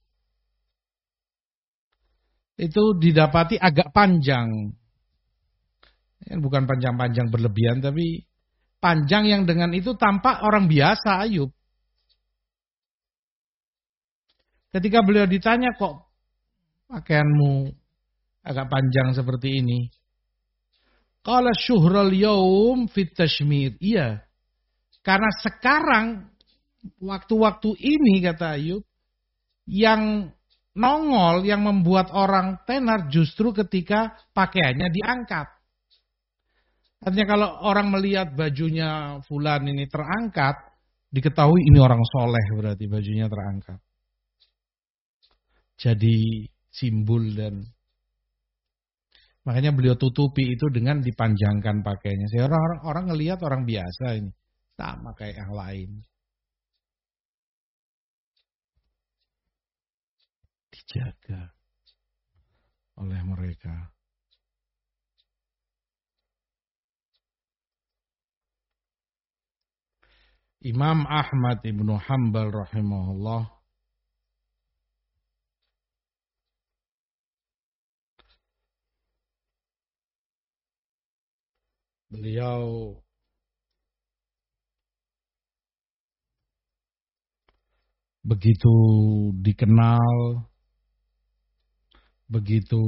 itu didapati agak panjang. Bukan panjang-panjang berlebihan, tapi panjang yang dengan itu tampak orang biasa Ayyub. Ketika beliau ditanya, kok pakaianmu agak panjang seperti ini? Qala syuhral yaum fit tashmir. Iya. Karena sekarang waktu-waktu ini kata Ayub yang nongol, yang membuat orang tenar justru ketika pakaiannya diangkat. Artinya kalau orang melihat bajunya fulan ini terangkat, Diketahui ini orang soleh berarti bajunya terangkat. Jadi simbol dan makanya beliau tutupi itu dengan dipanjangkan pakainya. Sehingga orang, orang ngelihat orang biasa ini. Sama kayak yang lain. Dijaga oleh mereka. Imam Ahmad ibnu Hanbal rahimahullah beliau begitu dikenal, begitu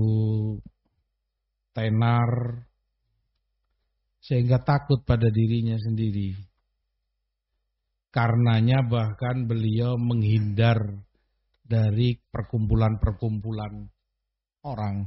tenar, sehingga takut pada dirinya sendiri. Karenanya bahkan beliau menghindar dari perkumpulan-perkumpulan orang.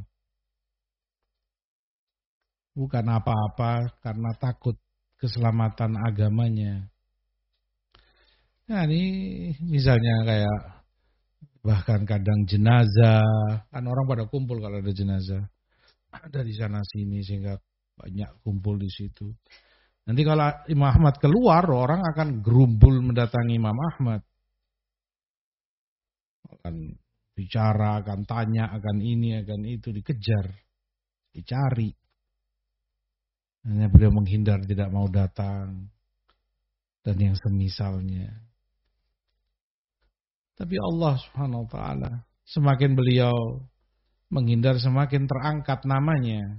Bukan apa-apa karena takut keselamatan agamanya. Nah ini misalnya kayak bahkan kadang jenazah, kan orang pada kumpul kalau ada jenazah. Dari sana sini sehingga banyak kumpul di situ. Nanti kalau Imam Ahmad keluar, orang akan gerumpul mendatangi Imam Ahmad. Akan bicara, akan tanya, akan ini, akan itu, dikejar, dicari. Hanya beliau menghindar, tidak mau datang. Dan yang semisalnya. Tapi Allah subhanahu wa ta'ala, semakin beliau menghindar, semakin terangkat namanya.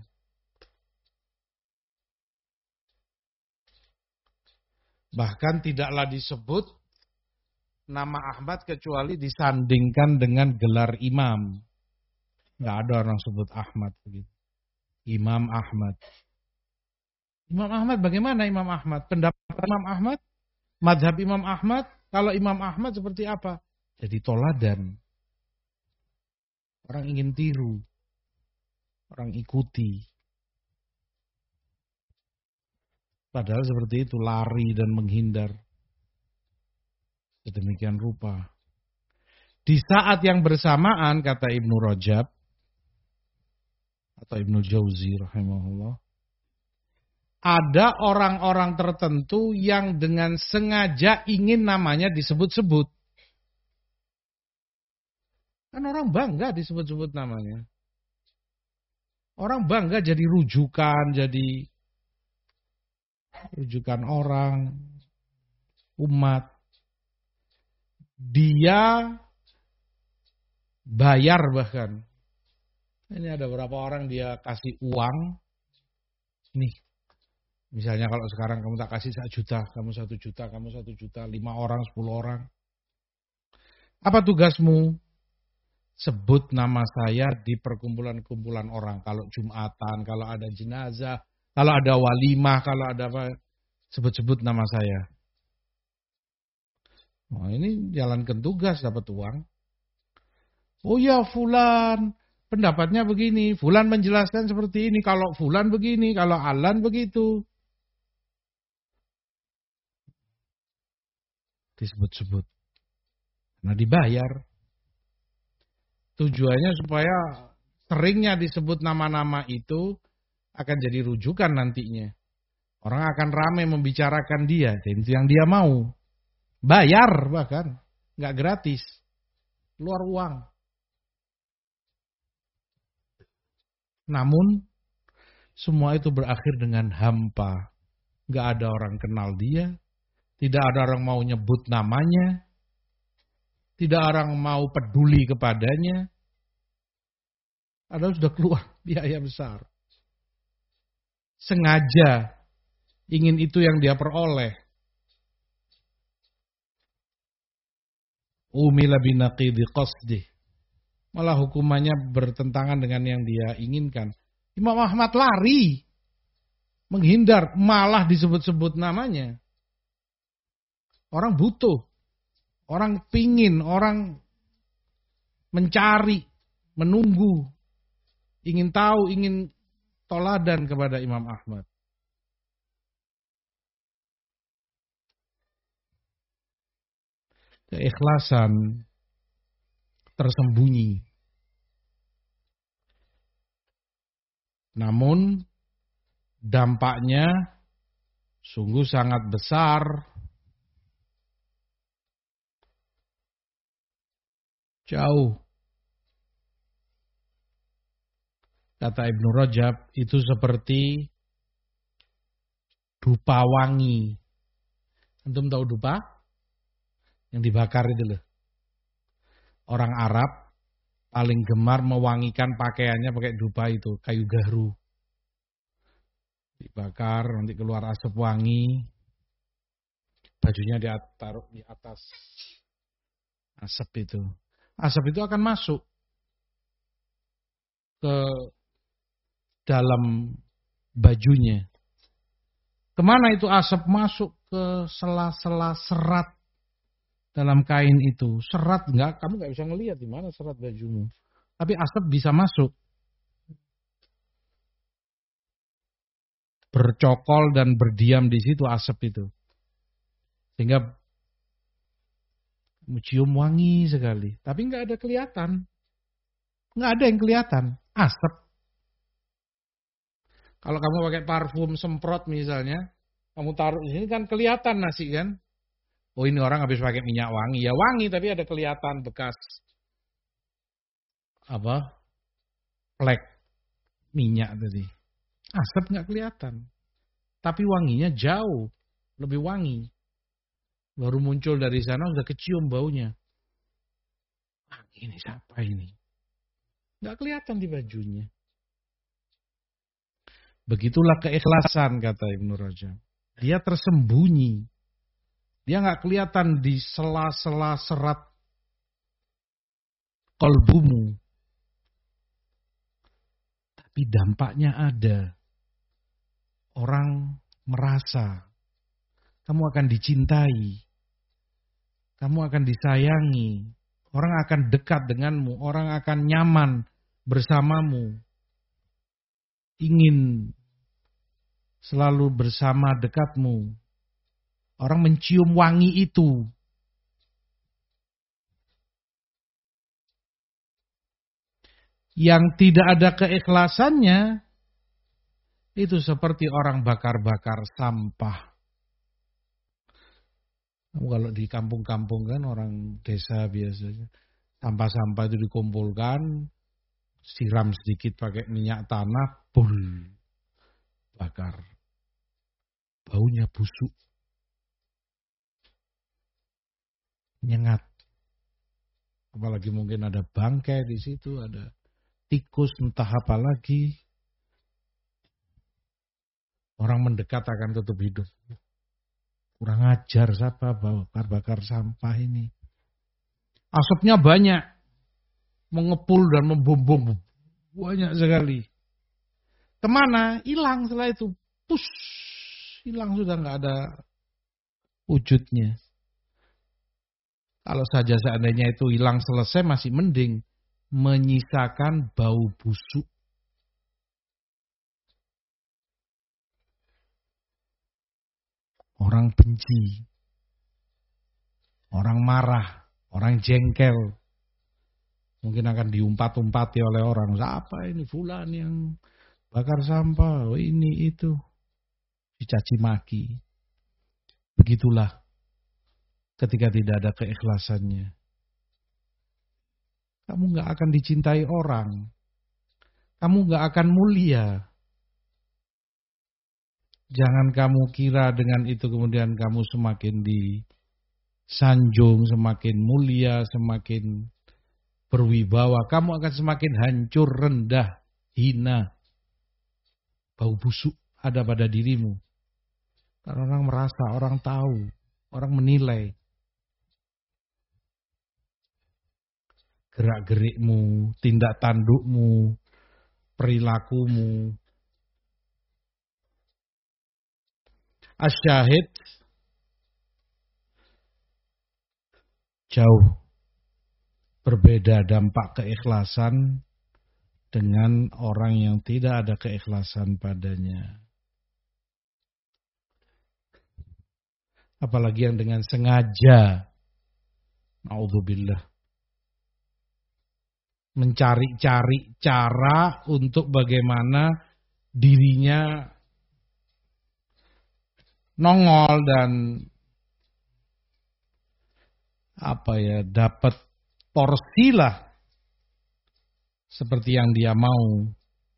Bahkan tidaklah disebut nama Ahmad kecuali disandingkan dengan gelar imam. Nggak ada orang sebut Ahmad begitu. Imam Ahmad. Imam Ahmad bagaimana Imam Ahmad? Pendapat Imam Ahmad? Madhab Imam Ahmad? Kalau Imam Ahmad seperti apa? Jadi toladan. Orang ingin tiru. Orang ikuti. Padahal seperti itu, lari dan menghindar. Sedemikian rupa. Di saat yang bersamaan, kata Ibnu Rajab, atau Ibnu Jauzi rahimahullah, ada orang-orang tertentu yang dengan sengaja ingin namanya disebut-sebut. Kan orang bangga disebut-sebut namanya. Orang bangga jadi rujukan, jadi rujukan orang, umat. Dia bayar bahkan. Ini ada beberapa orang dia kasih uang. Nih, misalnya kalau sekarang kamu tak kasih satu juta, kamu satu juta, kamu satu juta, lima orang, sepuluh orang. Apa tugasmu? Sebut nama saya di perkumpulan-kumpulan orang. Kalau Jumatan, kalau ada jenazah, kalau ada walimah, kalau ada apa, sebut-sebut nama saya. Oh, ini jalankan tugas dapat uang. Oh ya fulan, pendapatnya begini. Fulan menjelaskan seperti ini. Kalau fulan begini, kalau alan begitu. Disebut-sebut. Nah dibayar. Tujuannya supaya seringnya disebut nama-nama itu akan jadi rujukan nantinya. Orang akan ramai membicarakan dia. Dan itu yang dia mau. Bayar bahkan. Nggak gratis. Keluar uang. Namun semua itu berakhir dengan hampa. Nggak ada orang kenal dia. Tidak ada orang mau nyebut namanya. Tidak orang mau peduli kepadanya. Padahal sudah keluar biaya besar. Sengaja ingin itu yang dia peroleh. Umila binaqidi qasdih. Malah hukumannya bertentangan dengan yang dia inginkan. Imam Ahmad lari. Menghindar. Malah disebut-sebut namanya. Orang butuh. Orang pingin. Orang mencari. Menunggu. Ingin tahu. Ingin toladan kepada Imam Ahmad. keikhlasan tersembunyi. Namun dampaknya sungguh sangat besar. Jauh. Kata Ibnu Rajab, itu seperti dupa wangi. Antum tahu dupa? Yang dibakar itu loh. Orang Arab paling gemar mewangikan pakaiannya pakai dupa itu, kayu gaharu. Dibakar, nanti keluar asap wangi. Bajunya ditaruh di atas asap itu. Asap itu akan masuk ke dalam bajunya. Kemana itu asap masuk? Ke sela-sela serat dalam kain itu. Serat enggak, kamu enggak bisa ngelihat di mana serat bajumu. Tapi asap bisa masuk. Bercokol dan berdiam di situ asap itu. Sehingga mencium wangi sekali. Tapi enggak ada kelihatan. Enggak ada yang kelihatan. Asap. Kalau kamu pakai parfum semprot misalnya, kamu taruh di sini kan kelihatan nasi kan. Oh ini orang habis pakai minyak wangi. Ya wangi tapi ada kelihatan bekas apa? Flek minyak tadi. Asap nggak kelihatan. Tapi wanginya jauh. Lebih wangi. Baru muncul dari sana udah kecium baunya. Ah, ini siapa ini? Nggak kelihatan di bajunya. Begitulah keikhlasan kata Ibnu Rajab. Dia tersembunyi. Dia nggak kelihatan di sela-sela serat kolbumu. Tapi dampaknya ada. Orang merasa kamu akan dicintai. Kamu akan disayangi. Orang akan dekat denganmu. Orang akan nyaman bersamamu. Ingin selalu bersama dekatmu. Orang mencium wangi itu. Yang tidak ada keikhlasannya, itu seperti orang bakar-bakar sampah. Kalau di kampung-kampung kan orang desa biasanya. Sampah-sampah itu dikumpulkan, siram sedikit pakai minyak tanah, bul, bakar. Baunya busuk. Nyengat. Apalagi mungkin ada bangkai di situ, ada tikus, entah apa lagi. Orang mendekat akan tutup hidup. Kurang ajar siapa bakar-bakar sampah ini. Asapnya banyak. Mengepul dan membumbung. Banyak sekali. Kemana? Hilang setelah itu. Pus. Hilang sudah nggak ada wujudnya. Kalau saja seandainya itu hilang selesai masih mending. Menyisakan bau busuk. Orang benci. Orang marah. Orang jengkel. Mungkin akan diumpat-umpati oleh orang. Siapa ini fulan yang bakar sampah. Oh, ini itu. Dicaci maki. Begitulah. Ketika tidak ada keikhlasannya. Kamu gak akan dicintai orang. Kamu gak akan mulia. Jangan kamu kira dengan itu kemudian kamu semakin disanjung, semakin mulia, semakin berwibawa. Kamu akan semakin hancur, rendah, hina. Bau busuk ada pada dirimu. Karena orang merasa, orang tahu, orang menilai. Gerak-gerikmu, tindak tandukmu, perilakumu. Asyahid jauh berbeda dampak keikhlasan dengan orang yang tidak ada keikhlasan padanya. Apalagi yang dengan sengaja Naudzubillah. Mencari-cari cara untuk bagaimana dirinya nongol dan apa ya, dapat porsi lah seperti yang dia mau.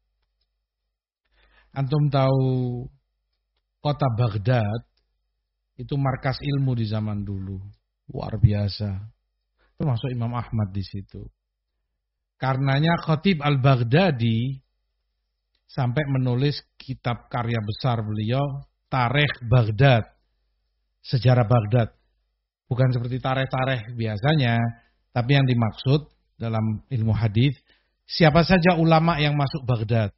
Antum tahu kota Baghdad itu markas ilmu di zaman dulu, luar biasa. Termasuk Imam Ahmad di situ. Karenanya Khatib Al-Baghdadi sampai menulis kitab karya besar beliau, Tarikh Baghdad, sejarah Baghdad. Bukan seperti tarikh-tarikh biasanya, tapi yang dimaksud dalam ilmu hadis, siapa saja ulama yang masuk Baghdad.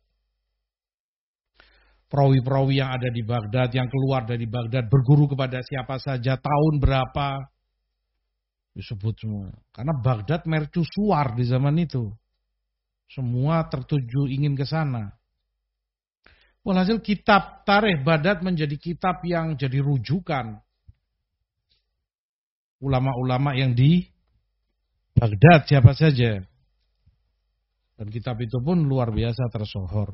Perawi-perawi yang ada di Baghdad, yang keluar dari Baghdad, berguru kepada siapa saja, tahun berapa, disebut semua. Karena Baghdad mercusuar di zaman itu. Semua tertuju ingin ke sana. Walhasil kitab Tarikh Baghdad menjadi kitab yang jadi rujukan ulama-ulama yang di Baghdad siapa saja. Dan kitab itu pun luar biasa tersohor.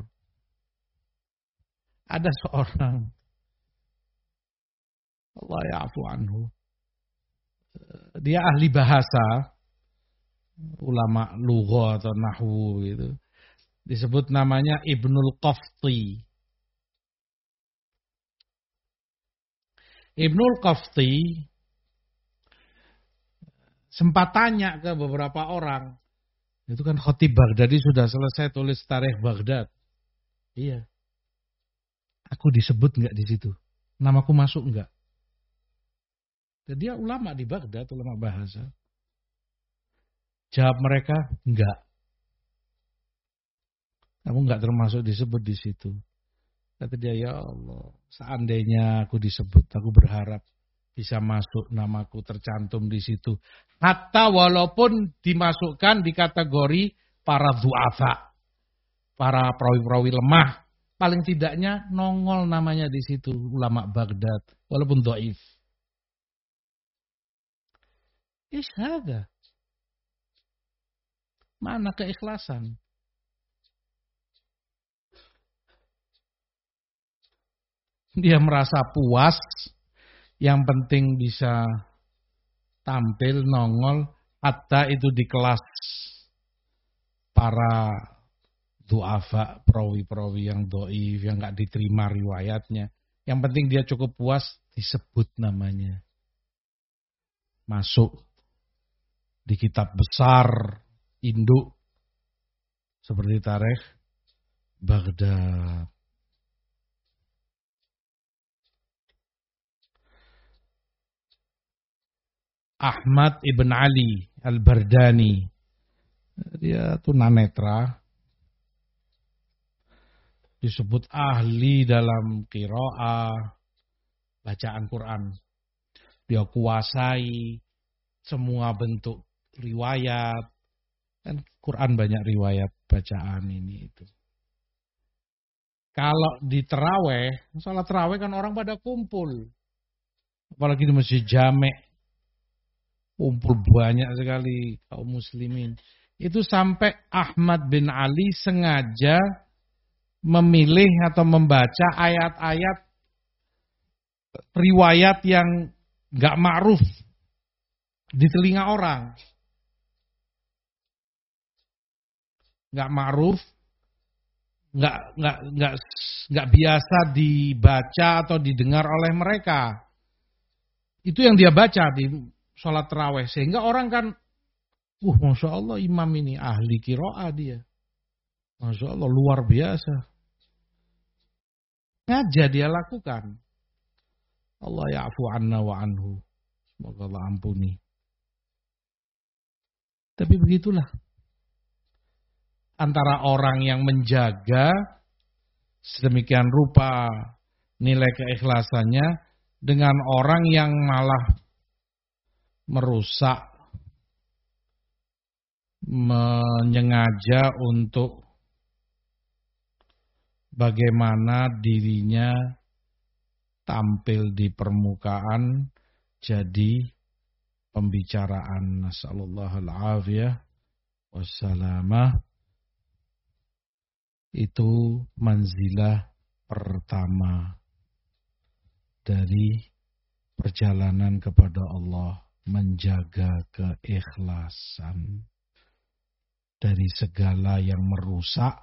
Ada seorang, Allah ya'fu anhu, dia ahli bahasa, ulama lugha atau nahwu gitu. Disebut namanya Ibnul Qafti. Ibnul Qafti sempat tanya ke beberapa orang. Itu kan Khatib Baghdadi sudah selesai tulis Tarikh Baghdad. Iya. Aku disebut enggak di situ? Namaku masuk enggak? Dan dia ulama di Baghdad, ulama bahasa. Jawab mereka, enggak. Kamu enggak termasuk disebut di situ. Kata dia, ya Allah, seandainya aku disebut, aku berharap bisa masuk namaku tercantum di situ. Hatta walaupun dimasukkan di kategori para du'afa, para perawi-perawi lemah, paling tidaknya nongol namanya di situ, ulama Baghdad, walaupun dhaif. Ish hada. Mana keikhlasan? Dia merasa puas, yang penting bisa tampil, nongol, hatta itu di kelas para du'afa, perawi-perawi yang dhaif, yang gak diterima riwayatnya. Yang penting dia cukup puas, disebut namanya. Masuk di kitab besar induk seperti Tarikh Baghdad. Ahmad ibn Ali al-Bardani, dia tunanetra, disebut ahli dalam qiraah, bacaan Quran. Dia kuasai semua bentuk riwayat, kan Quran banyak riwayat bacaan ini itu. Kalau di terawih, salat terawih kan orang pada kumpul, apalagi di masjid Jame'. Kumpul banyak sekali kaum muslimin. Itu sampai Ahmad bin Ali sengaja memilih atau membaca ayat-ayat riwayat yang gak ma'ruf di telinga orang. Gak ma'ruf, gak, gak, gak, gak biasa dibaca atau didengar oleh mereka. Itu yang dia baca di sholat terawih. Sehingga orang kan, uh Masya Allah imam ini ahli qiraah dia. Masya Allah luar biasa. Ngaja dia lakukan. Allah ya'fu anna wa anhu. Semoga Allah ampuni. Tapi begitulah. Antara orang yang menjaga sedemikian rupa nilai keikhlasannya dengan orang yang malah merusak, menyengaja untuk bagaimana dirinya tampil di permukaan jadi pembicaraan nasallallahu al-afiyah wassalamah itu manzilah pertama dari perjalanan kepada Allah, menjaga keikhlasan dari segala yang merusak,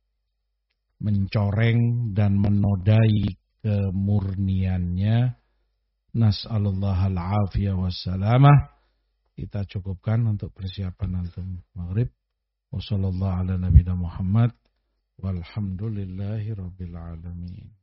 mencoreng dan menodai kemurniannya. Nas'alullah al-afiyah wassalamah. Kita cukupkan untuk persiapan antum maghrib. Wassallallahu ala nabiyina Muhammad walhamdulillahi rabbil alamin.